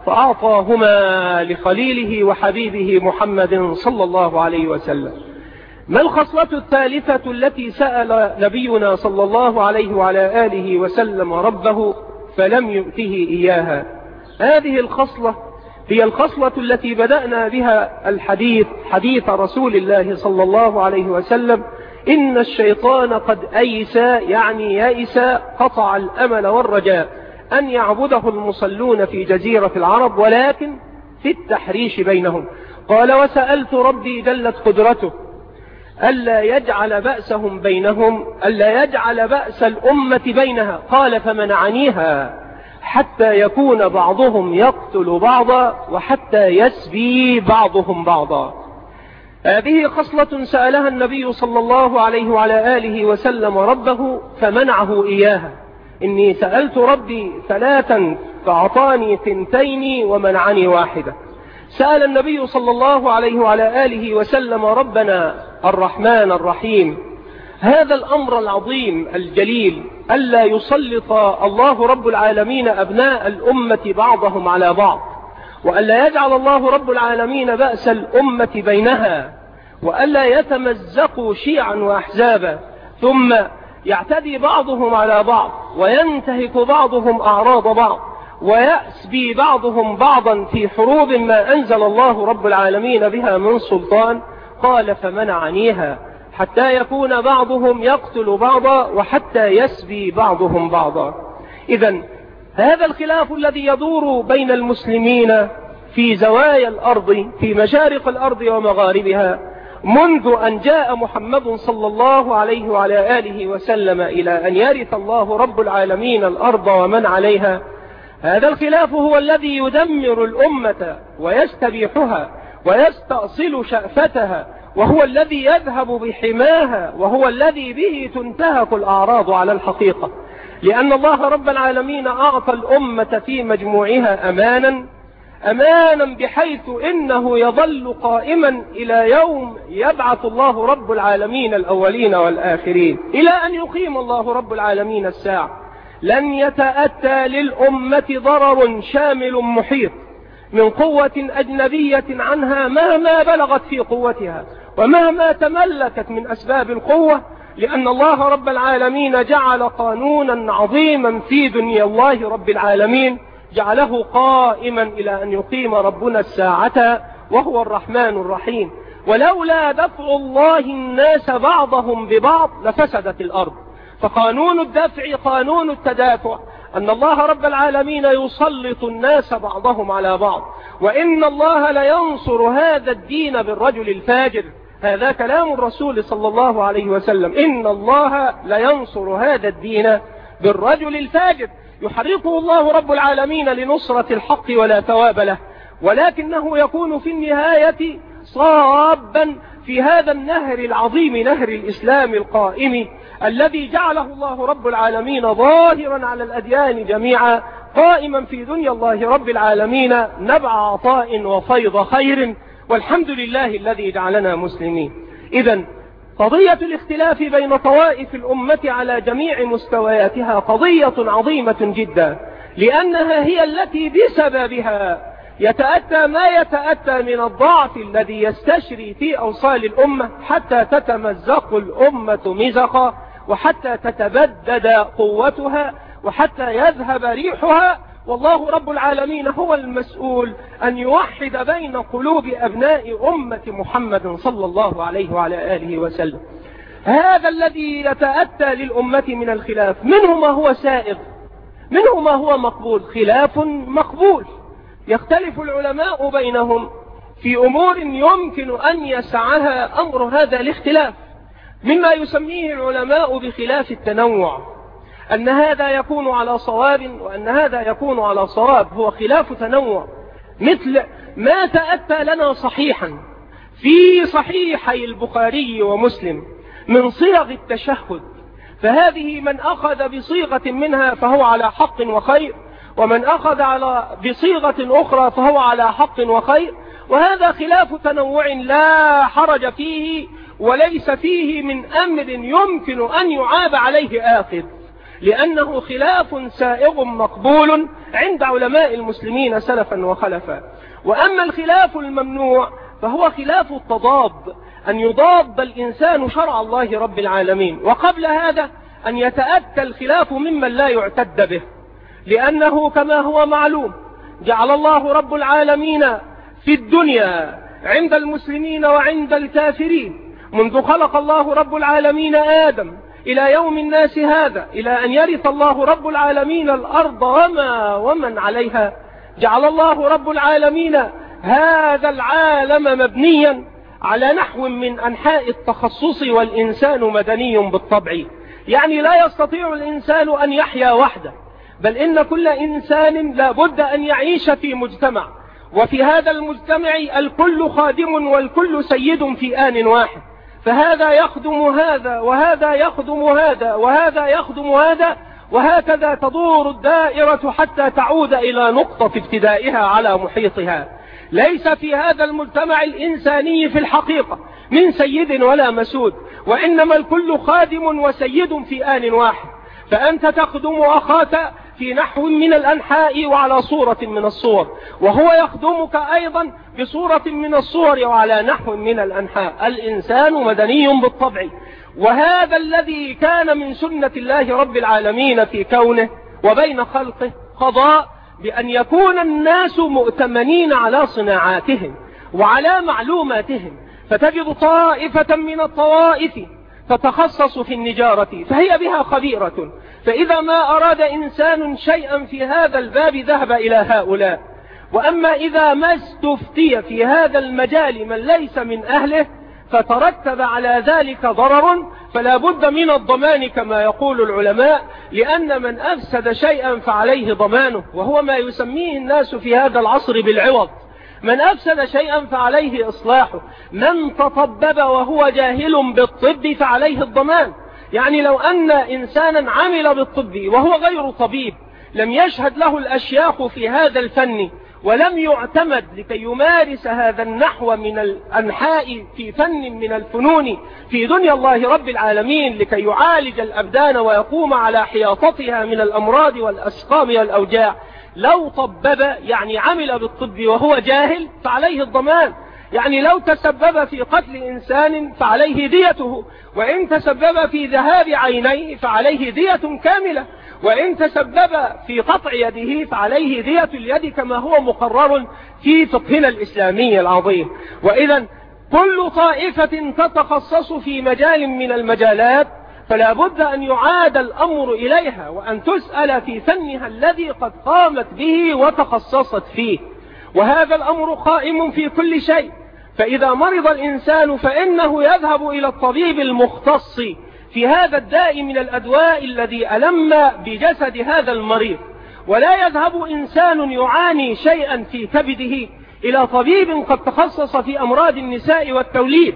فأعطاهما لخليله وحبيبه محمد صلى الله عليه وسلم. ما الخصلة الثالثة التي سأل نبينا صلى الله عليه وعلى آله وسلم ربه فلم يؤته إياها؟ هذه الخصلة هي الخصلة التي بدأنا بها الحديث، حديث رسول الله صلى الله عليه وسلم: إن الشيطان قد أيس، يعني يئس، قطع الأمل والرجاء أن يعبده المصلون في جزيرة العرب، ولكن في التحريش بينهم. قال وسألت ربي جلت قدرته ألا يجعل بأسهم بينهم، ألا يجعل بأس الأمة بينها. قال فمنعنيها حتى يكون بعضهم يقتل بعضا وحتى يسبي بعضهم بعضا. هذه خصلة سألها النبي صلى الله عليه وعلى آله وسلم ربه فمنعه إياها. إني سألت ربي ثلاثا فأعطاني ثنتين ومنعني واحدة. سأل النبي صلى الله عليه وعلى آله وسلم ربنا الرحمن الرحيم هذا الأمر العظيم الجليل، ألا يسلط الله رب العالمين أبناء الأمة بعضهم على بعض، وألا يجعل الله رب العالمين بأس الأمة بينها، وألا يتمزقوا شيعا وأحزابا، ثم يعتدي بعضهم على بعض وينتهك بعضهم أعراض بعض ويأسبي بعضهم بعضا في حروب ما أنزل الله رب العالمين بها من سلطان. قال فمنعنيها حتى يكون بعضهم يقتل بعضا وحتى يسبي بعضهم بعضا. إذن هذا الخلاف الذي يدور بين المسلمين في زوايا الأرض، في مشارق الأرض ومغاربها، منذ أن جاء محمد صلى الله عليه وعلى آله وسلم إلى أن يرث الله رب العالمين الأرض ومن عليها، هذا الخلاف هو الذي يدمر الأمة ويستبيحها ويستأصل شأفتها، وهو الذي يذهب بحماها، وهو الذي به تنتهك الأعراض على الحقيقة. لأن الله رب العالمين أعطى الأمة في مجموعها أمانا بحيث إنه يظل قائما إلى يوم يبعث الله رب العالمين الأولين والآخرين، إلى أن يقيم الله رب العالمين الساعة. لن يتأتى للأمة ضرر شامل محيط من قوة أجنبية عنها مهما بلغت في قوتها ومهما تملكت من أسباب القوة، لأن الله رب العالمين جعل قانونا عظيما في دنيا الله رب العالمين، جعله قائما إلى أن يقيم ربنا الساعة، وهو الرحمن الرحيم. ولولا دفع الله الناس بعضهم ببعض لفسدت الأرض. فقانون الدفع قانون التدافع، أن الله رب العالمين يسلط الناس بعضهم على بعض، وإن الله لينصر هذا الدين بالرجل الفاجر. هذا كلام الرسول صلى الله عليه وسلم: إن الله لينصر هذا الدين بالرجل الفاجر. يحركه الله رب العالمين لنصرة الحق ولا ثواب له، ولكنه يكون في النهاية صابا في هذا النهر العظيم، نهر الإسلام القائم الذي جعله الله رب العالمين ظاهرا على الأديان جميعا، قائما في دنيا الله رب العالمين نبع عطاء وفيض خير، والحمد لله الذي جعلنا مسلمين. إذن قضية الاختلاف بين طوائف الأمة على جميع مستوياتها قضية عظيمة جدا، لأنها هي التي بسببها يتأتى ما يتأتى من الضعف الذي يستشري في أوصال الأمة، حتى تتمزق الأمة مزقا، وحتى تتبدد قوتها، وحتى يذهب ريحها. والله رب العالمين هو المسؤول أن يوحد بين قلوب أبناء أمة محمد صلى الله عليه وعلى آله وسلم. هذا الذي يتأتى للأمة من الخلاف، منه ما هو سائغ، منه ما هو مقبول. خلاف مقبول، يختلف العلماء بينهم في أمور يمكن أن يسعها أمر هذا الاختلاف، مما يسميه العلماء بخلاف التنوع، أن هذا يكون على صواب وأن هذا يكون على صواب، هو خلاف تنوع. مثل ما تأتى لنا صحيحا في صحيحي البخاري ومسلم من صيغ التشهد، فهذه من أخذ بصيغة منها فهو على حق وخير، ومن أخذ بصيغة أخرى فهو على حق وخير، وهذا خلاف تنوع لا حرج فيه، وليس فيه من أمر يمكن أن يعاب عليه آخذ، لأنه خلاف سائغ مقبول عند علماء المسلمين سلفا وخلفا. وأما الخلاف الممنوع فهو خلاف التضاد، أن يضاد الإنسان شرع الله رب العالمين، وقبل هذا أن يتأتى الخلاف ممن لا يعتد به، لأنه كما هو معلوم جعل الله رب العالمين في الدنيا عند المسلمين وعند الكافرين منذ خلق الله رب العالمين آدم إلى يوم الناس هذا، إلى أن يرث الله رب العالمين الأرض ومن عليها، جعل الله رب العالمين هذا العالم مبنيا على نحو من أنحاء التخصص، والإنسان مدني بالطبع، يعني لا يستطيع الإنسان أن يحيا وحده، بل إن كل إنسان لا بد أن يعيش في مجتمع، وفي هذا المجتمع الكل خادم والكل سيد في آن واحد، فهذا يخدم هذا وهذا يخدم هذا وهذا يخدم هذا، وهكذا تدور الدائرة حتى تعود إلى نقطة ابتدائها على محيطها. ليس في هذا المجتمع الإنساني في الحقيقة من سيد ولا مسود، وإنما الكل خادم وسيد في آن واحد، فأنت تخدم أخاك في نحو من الأنحاء وعلى صورة من الصور، وهو يخدمك أيضا بصورة من الصور وعلى نحو من الأنحاء. الإنسان مدني بالطبع، وهذا الذي كان من سنة الله رب العالمين في كونه وبين خلقه قضاء بأن يكون الناس مؤتمنين على صناعاتهم وعلى معلوماتهم، فتجد طائفة من الطوائف تتخصص في النجارة فهي بها خبيرة، فإذا ما أراد إنسان شيئا في هذا الباب ذهب إلى هؤلاء. وأما إذا ما استفتي في هذا المجال من ليس من أهله فترتب على ذلك ضرر، فلا بد من الضمان كما يقول العلماء، لأن من أفسد شيئا فعليه ضمانه، وهو ما يسميه الناس في هذا العصر بالعوض. من أفسد شيئا فعليه إصلاحه، من تطبب وهو جاهل بالطب فعليه الضمان. يعني لو أن إنسانا عمل بالطب وهو غير طبيب، لم يشهد له الأشياخ في هذا الفن ولم يعتمد لكي يمارس هذا النحو من الأنحاء في فن من الفنون في دنيا الله رب العالمين لكي يعالج الأبدان ويقوم على حياطتها من الأمراض والأسقام والأوجاع، لو طبب يعني عمل بالطب وهو جاهل فعليه الضمان. يعني لو تسبب في قتل إنسان فعليه ديته، وإن تسبب في ذهاب عينيه فعليه دية كاملة، وإن تسبب في قطع يده فعليه دية اليد كما هو مقرر في فقهنا الإسلامي العظيم. وإذا كل طائفة تتخصص في مجال من المجالات فلا بد أن يعاد الأمر إليها وأن تسأل في فنها الذي قد قامت به وتخصصت فيه، وهذا الأمر قائم في كل شيء. فإذا مرض الإنسان فإنه يذهب إلى الطبيب المختص في هذا الداء من الأدواء الذي ألم بجسد هذا المريض، ولا يذهب إنسان يعاني شيئا في كبده إلى طبيب قد تخصص في أمراض النساء والتوليد،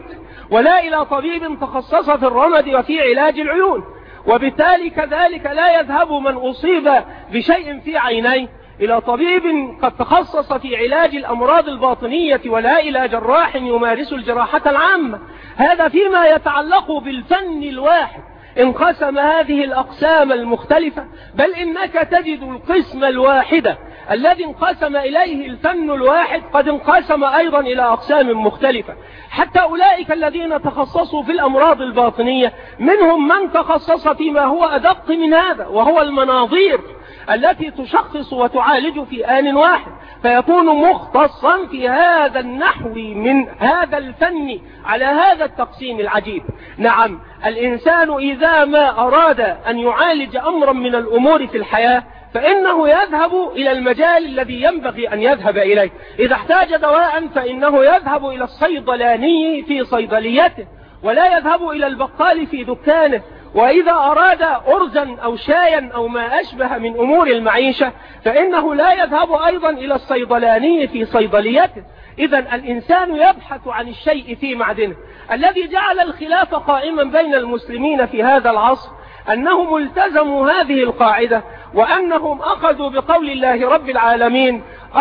ولا إلى طبيب تخصص في الرمد وفي علاج العيون. وبالتالي كذلك لا يذهب من أصيب بشيء في عينيه إلى طبيب قد تخصص في علاج الأمراض الباطنية، ولا إلى جراح يمارس الجراحة العامة. هذا فيما يتعلق بالفن الواحد. انقسم هذه الأقسام المختلفة، بل إنك تجد القسم الواحد الذي انقسم إليه الفن الواحد قد انقسم أيضا إلى أقسام مختلفة. حتى أولئك الذين تخصصوا في الأمراض الباطنية منهم من تخصص فيما هو أدق من هذا، وهو المناظير التي تشخص وتعالج في آن واحد، فيكون مختصا في هذا النحو من هذا الفن على هذا التقسيم العجيب. نعم، الإنسان إذا ما أراد أن يعالج أمرا من الأمور في الحياة فإنه يذهب إلى المجال الذي ينبغي أن يذهب إليه. إذا احتاج دواء فإنه يذهب إلى الصيدلاني في صيدليته، ولا يذهب إلى البقال في دكانه. وإذا أراد أرزا أو شايا أو ما أشبه من أمور المعيشة فإنه لا يذهب أيضا إلى الصيدلاني في صيدليته. إذن الإنسان يبحث عن الشيء في معدنه. الذي جعل الخلاف قائما بين المسلمين في هذا العصر أنهم التزموا هذه القاعدة، وأنهم أخذوا بقول الله رب العالمين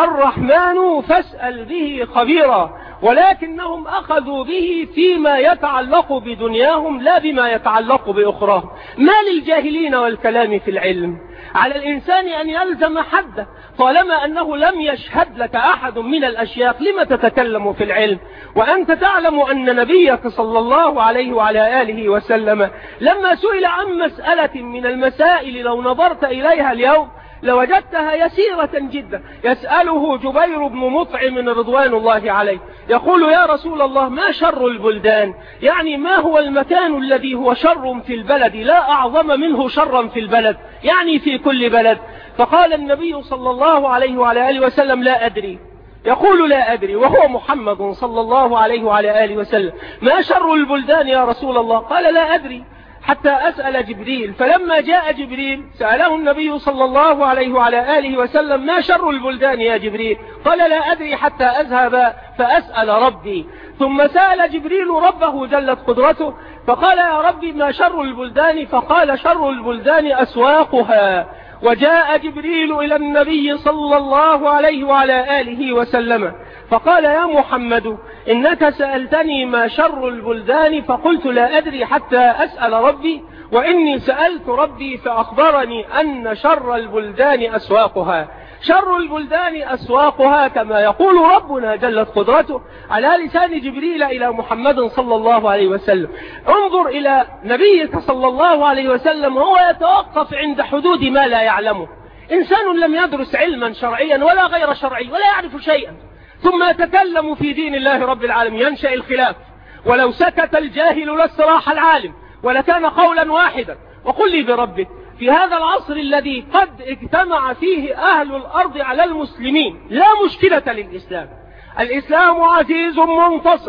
الرحمن فاسأل به خبيرا، ولكنهم أخذوا به فيما يتعلق بدنياهم لا بما يتعلق بأخراهم. ما للجاهلين والكلام في العلم؟ على الإنسان أن يلزم حده، طالما أنه لم يشهد لك أحد من الأشياخ لما تتكلم في العلم؟ وأنت تعلم أن نبيك صلى الله عليه وعلى آله وسلم لما سئل عن مسألة من المسائل لو نظرت إليها اليوم لوجدتها يسيرة جدا، يسأله جبير بن مطعم رضوان الله عليه، يقول يا رسول الله ما شر البلدان؟ يعني ما هو المكان الذي هو شر في البلد لا أعظم منه شرا في البلد، يعني في كل بلد؟ فقال النبي صلى الله عليه وعلى آله وسلم لا أدري. يقول لا أدري وهو محمد صلى الله عليه وعلى آله وسلم. ما شر البلدان يا رسول الله؟ قال لا أدري حتى أسأل جبريل. فلما جاء جبريل سأله النبي صلى الله عليه وعلى آله وسلم ما شر البلدان يا جبريل؟ قال لا أدري حتى أذهب فأسأل ربي. ثم سأل جبريل ربه جلت قدرته فقال يا ربي ما شر البلدان؟ فقال شر البلدان أسواقها. وجاء جبريل إلى النبي صلى الله عليه وعلى آله وسلم فقال يا محمد إنك سألتني ما شر البلدان فقلت لا أدري حتى أسأل ربي، وإني سألت ربي فأخبرني أن شر البلدان أسواقها. شر البلدان أسواقها كما يقول ربنا جلت قدرته على لسان جبريل إلى محمد صلى الله عليه وسلم. انظر إلى نبيك صلى الله عليه وسلم هو يتوقف عند حدود ما لا يعلمه. إنسان لم يدرس علما شرعيا ولا غير شرعي ولا يعرف شيئا ثم يتكلم في دين الله رب العالمين ينشأ الخلاف. ولو سكت الجاهل لاستراح العالم ولكان قولا واحدا. وقل لي بربك في هذا العصر الذي قد اجتمع فيه أهل الأرض على المسلمين لا مشكلة للإسلام. الإسلام عزيز منتصر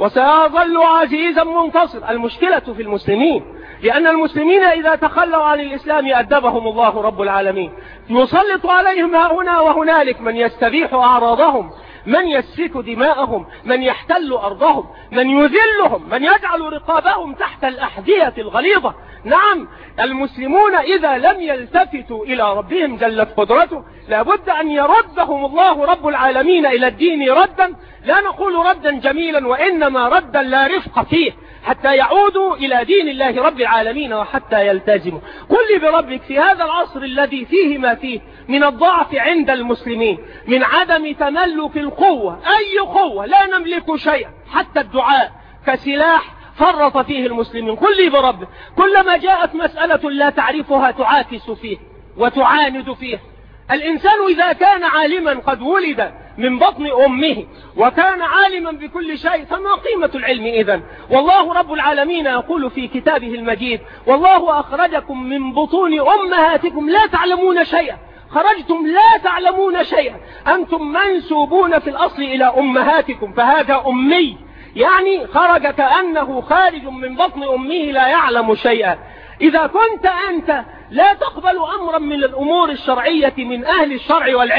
وسيظل عزيزا منتصر. المشكلة في المسلمين، لأن المسلمين إذا تخلوا عن الإسلام أدبهم الله رب العالمين، يسلط عليهم هنا وهنالك من يستبيح أعراضهم، من يسفك دماءهم، من يحتل أرضهم، من يذلهم، من يجعل رقابهم تحت الأحذية الغليظة. نعم، المسلمون إذا لم يلتفتوا إلى ربهم جلت قدرته لابد أن يردهم الله رب العالمين إلى الدين ردا، لا نقول ردا جميلا وإنما ردا لا رفق فيه، حتى يعودوا إلى دين الله رب العالمين وحتى يلتزموا. قل لي بربك في هذا العصر الذي فيه ما فيه من الضعف عند المسلمين، من عدم تملك القوة، أي قوة لا نملك شيئا حتى الدعاء كسلاح فرط فيه المسلمين. قل لي بربك كلما جاءت مسألة لا تعرفها تعاكس فيه وتعاند فيه. الإنسان إذا كان عالما قد ولد من بطن أمه وكان عالما بكل شيء فما قيمة العلم إذن؟ والله رب العالمين يقول في كتابه المجيد والله أخرجكم من بطون أمهاتكم لا تعلمون شيئا. خرجتم لا تعلمون شيئا، أنتم منسوبون في الأصل إلى أمهاتكم، فهذا أمي يعني خرج كأنه خارج من بطن أمه لا يعلم شيئا. إذا كنت أنت لا تقبل أمرا من الأمور الشرعية من أهل الشرع والعلم،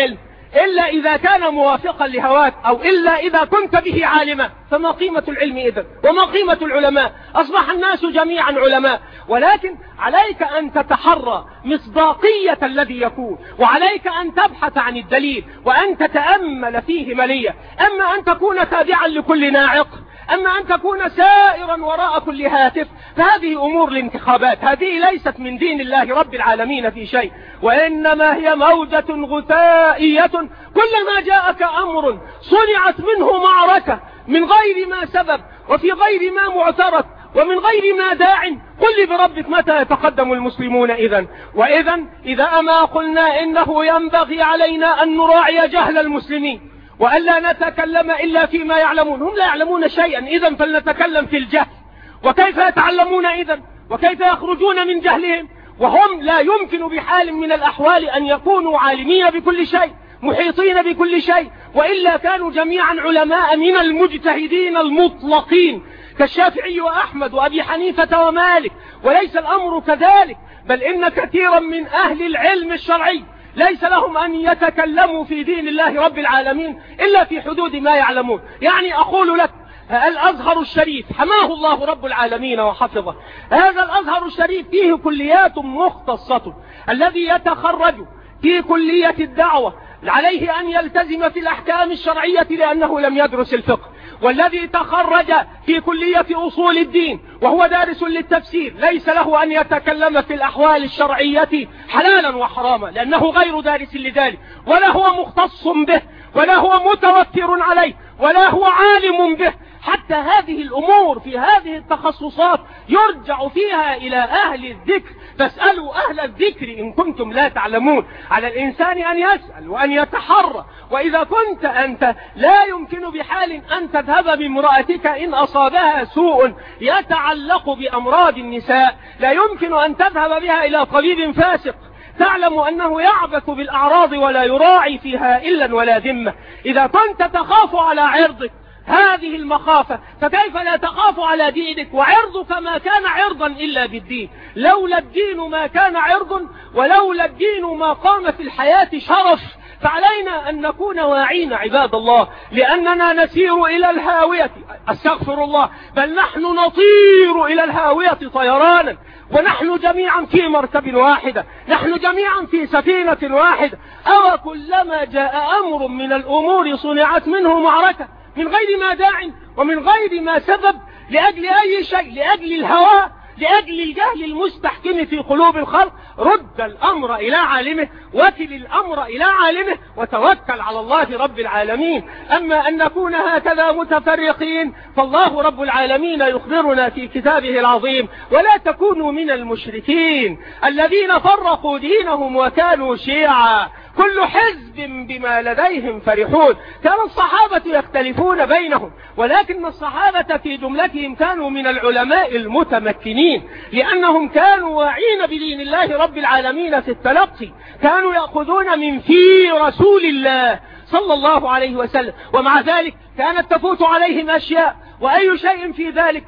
إلا إذا كان موافقا لهواك أو إلا إذا كنت به عالما، فما قيمة العلم إذن؟ وما قيمة العلماء؟ أصبح الناس جميعا علماء، ولكن عليك أن تتحرى مصداقية الذي يكون، وعليك أن تبحث عن الدليل وأن تتأمل فيه مليا. أما أن تكون تابعا لكل ناعق، أما أن تكون سائرا وراء كل هاتف، فهذه أمور الانتخابات، هذه ليست من دين الله رب العالمين في شيء، وإنما هي موجة غثائية. كلما جاءك أمر صنعت منه معركة من غير ما سبب وفي غير ما معترف ومن غير ما داع، قل لي بربك متى يتقدم المسلمون إذن؟ وإذن إذا أما قلنا إنه ينبغي علينا أن نراعي جهل المسلمين وألا نتكلم إلا فيما يعلمون، هم لا يعلمون شيئا، إذن فلنتكلم في الجهل. وكيف يتعلمون إذن؟ وكيف يخرجون من جهلهم وهم لا يمكن بحال من الأحوال أن يكونوا عالمين بكل شيء، محيطين بكل شيء، وإلا كانوا جميعا علماء من المجتهدين المطلقين كالشافعي وأحمد وأبي حنيفة ومالك. وليس الأمر كذلك، بل إن كثيرا من أهل العلم الشرعي ليس لهم أن يتكلموا في دين الله رب العالمين إلا في حدود ما يعلمون. يعني أقول لك الأزهر الشريف حماه الله رب العالمين وحفظه، هذا الأزهر الشريف فيه كليات مختصة، الذي يتخرج في كلية الدعوة عليه أن يلتزم في الأحكام الشرعية لأنه لم يدرس الفقه، والذي تخرج في كلية أصول الدين وهو دارس للتفسير ليس له أن يتكلم في الأحوال الشرعية حلالا وحراما لأنه غير دارس لذلك، ولا هو مختص به ولا هو متوتر عليه ولا هو عالم به. حتى هذه الأمور في هذه التخصصات يرجع فيها إلى أهل الذكر، فاسألوا أهل الذكر إن كنتم لا تعلمون. على الإنسان أن يسأل وأن يتحرى، وإذا كنت أنت لا يمكن بحال أن تذهب بامرأتك إن أصابها سوء يتعلق بأمراض النساء، لا يمكن أن تذهب بها إلى طبيب فاسق تعلم أنه يعبث بالأعراض ولا يراعي فيها إلا ولا ذمة. إذا كنت تخاف على عرضك هذه المخافة، فكيف لا تخاف على دينك؟ وعرضك ما كان عرضا إلا بالدين، لولا الدين ما كان عرض، ولولا الدين ما قام في الحياة شرف. فعلينا أن نكون واعين عباد الله، لأننا نسير إلى الهاوية، استغفر الله، بل نحن نطير إلى الهاوية طيرانا، ونحن جميعا في مركب واحدة، نحن جميعا في سفينة واحدة. أو كلما جاء أمر من الأمور صنعت منه معركة من غير ما داع ومن غير ما سبب، لأجل أي شيء، لأجل الهوى، لأجل الجهل المستحكم في قلوب الخلق، رد الأمر إلى عالمه، وكل الأمر إلى عالمه، وتوكل على الله رب العالمين. أما أن نكون هكذا متفرقين فالله رب العالمين يخبرنا في كتابه العظيم: ولا تكونوا من المشركين الذين فرقوا دينهم وكانوا شيعا كل حزب بما لديهم فرحون. كان الصحابة يختلفون بينهم، ولكن الصحابة في جملتهم كانوا من العلماء المتمكنين، لأنهم كانوا واعين بدين الله رب العالمين في التلقي، كانوا يأخذون من في رسول الله صلى الله عليه وسلم، ومع ذلك كانت تفوت عليهم أشياء. وأي شيء في ذلك؟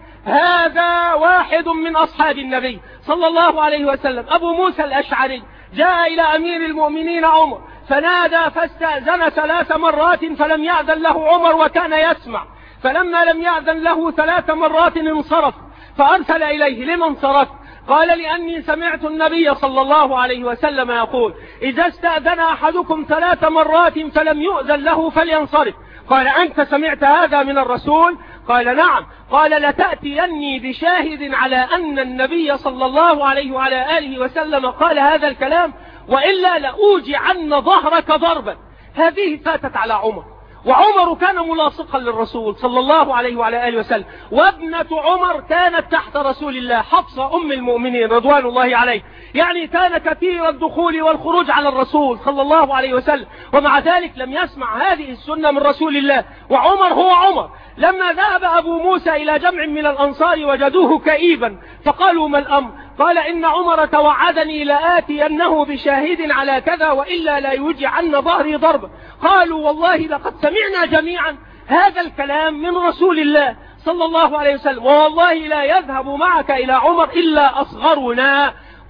هذا واحد من أصحاب النبي صلى الله عليه وسلم، أبو موسى الأشعري، جاء إلى أمير المؤمنين عمر فنادى فاستأذن 3 مرات فلم يأذن له عمر وكان يسمع، فلما لم يأذن له 3 مرات انصرف، فأرسل إليه: لمن انصرف؟ قال: لأني سمعت النبي صلى الله عليه وسلم يقول: إذا استأذن أحدكم 3 مرات فلم يؤذن له فلينصرف. قال: أنت سمعت هذا من الرسول؟ قال: نعم. قال: لتأتيني بشاهد على أن النبي صلى الله عليه وعلى آله وسلم قال هذا الكلام، وإلا لأوجعن ظهرك ضربا. هذه فاتت على عمر، وعمر كان ملاصقا للرسول صلى الله عليه وعلى آله وسلم، وابنة عمر كانت تحت رسول الله، حفصة أم المؤمنين رضوان الله عليه، يعني كان كثير الدخول والخروج على الرسول صلى الله عليه وسلم، ومع ذلك لم يسمع هذه السنة من رسول الله. وعمر هو عمر. لما ذهب أبو موسى إلى جمع من الأنصار وجدوه كئيبا فقالوا: ما الأمر؟ قال: إن عمر توعدني لآتينه بشاهد على كذا وإلا لا يوجعن ظهري ضربا. قالوا: والله لقد سمعنا جميعا هذا الكلام من رسول الله صلى الله عليه وسلم، والله لا يذهب معك إلى عمر إلا أصغرنا.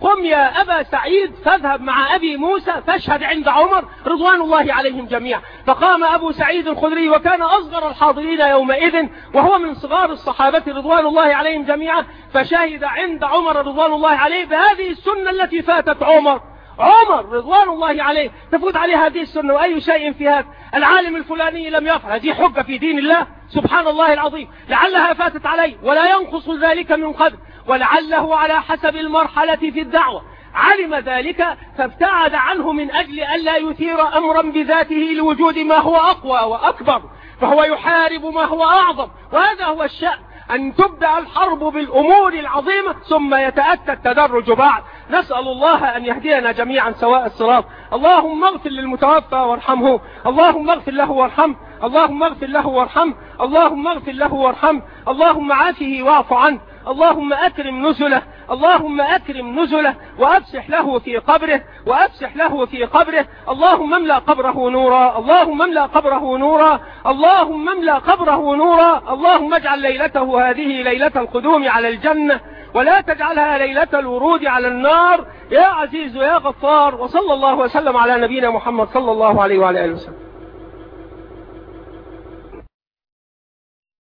قم يا أبا سعيد فاذهب مع أبي موسى فاشهد عند عمر رضوان الله عليهم جميعا. فقام أبو سعيد الخدري وكان أصغر الحاضرين يومئذ وهو من صغار الصحابة رضوان الله عليهم جميعا، فشهد عند عمر رضوان الله عليه بهذه السنة التي فاتت عمر رضوان الله عليه، تفوت عليه هذه السنة وأي شيء في هذا. العالم الفلاني لم يفعل، هذه حجة في دين الله سبحان الله العظيم، لعلها فاتت عليه ولا ينقص ذلك من قدر، ولعله على حسب المرحلة في الدعوة علم ذلك فابتعد عنه من أجل ألا يثير أمرا بذاته لوجود ما هو أقوى وأكبر، فهو يحارب ما هو أعظم. وهذا هو الشأن، أن تبدأ الحرب بالأمور العظيمة ثم يتأتى التدرج بعد. نسأل الله أن يهدينا جميعا سواء الصراط. اللهم اغفر للمتوفى وارحمه، اللهم اغفر له وارحمه، اللهم اغفر له وارحمه، اللهم اغفر له وارحمه، اللهم عافه واعف عنه، اللهم أكرم نزله، اللهم أكرم نزله وأفسح له في قبره، وأفسح له في قبره. اللهم املأ قبره نورا، اللهم املأ قبره نورا، اللهم املأ قبره نورا. اللهم اجعل ليلته هذه ليلة القدوم على الجنة ولا تجعلها ليلة الورود على النار يا عزيز يا غفار. وصلى الله وسلم على نبينا محمد صلى الله عليه وعلى آله وسلم.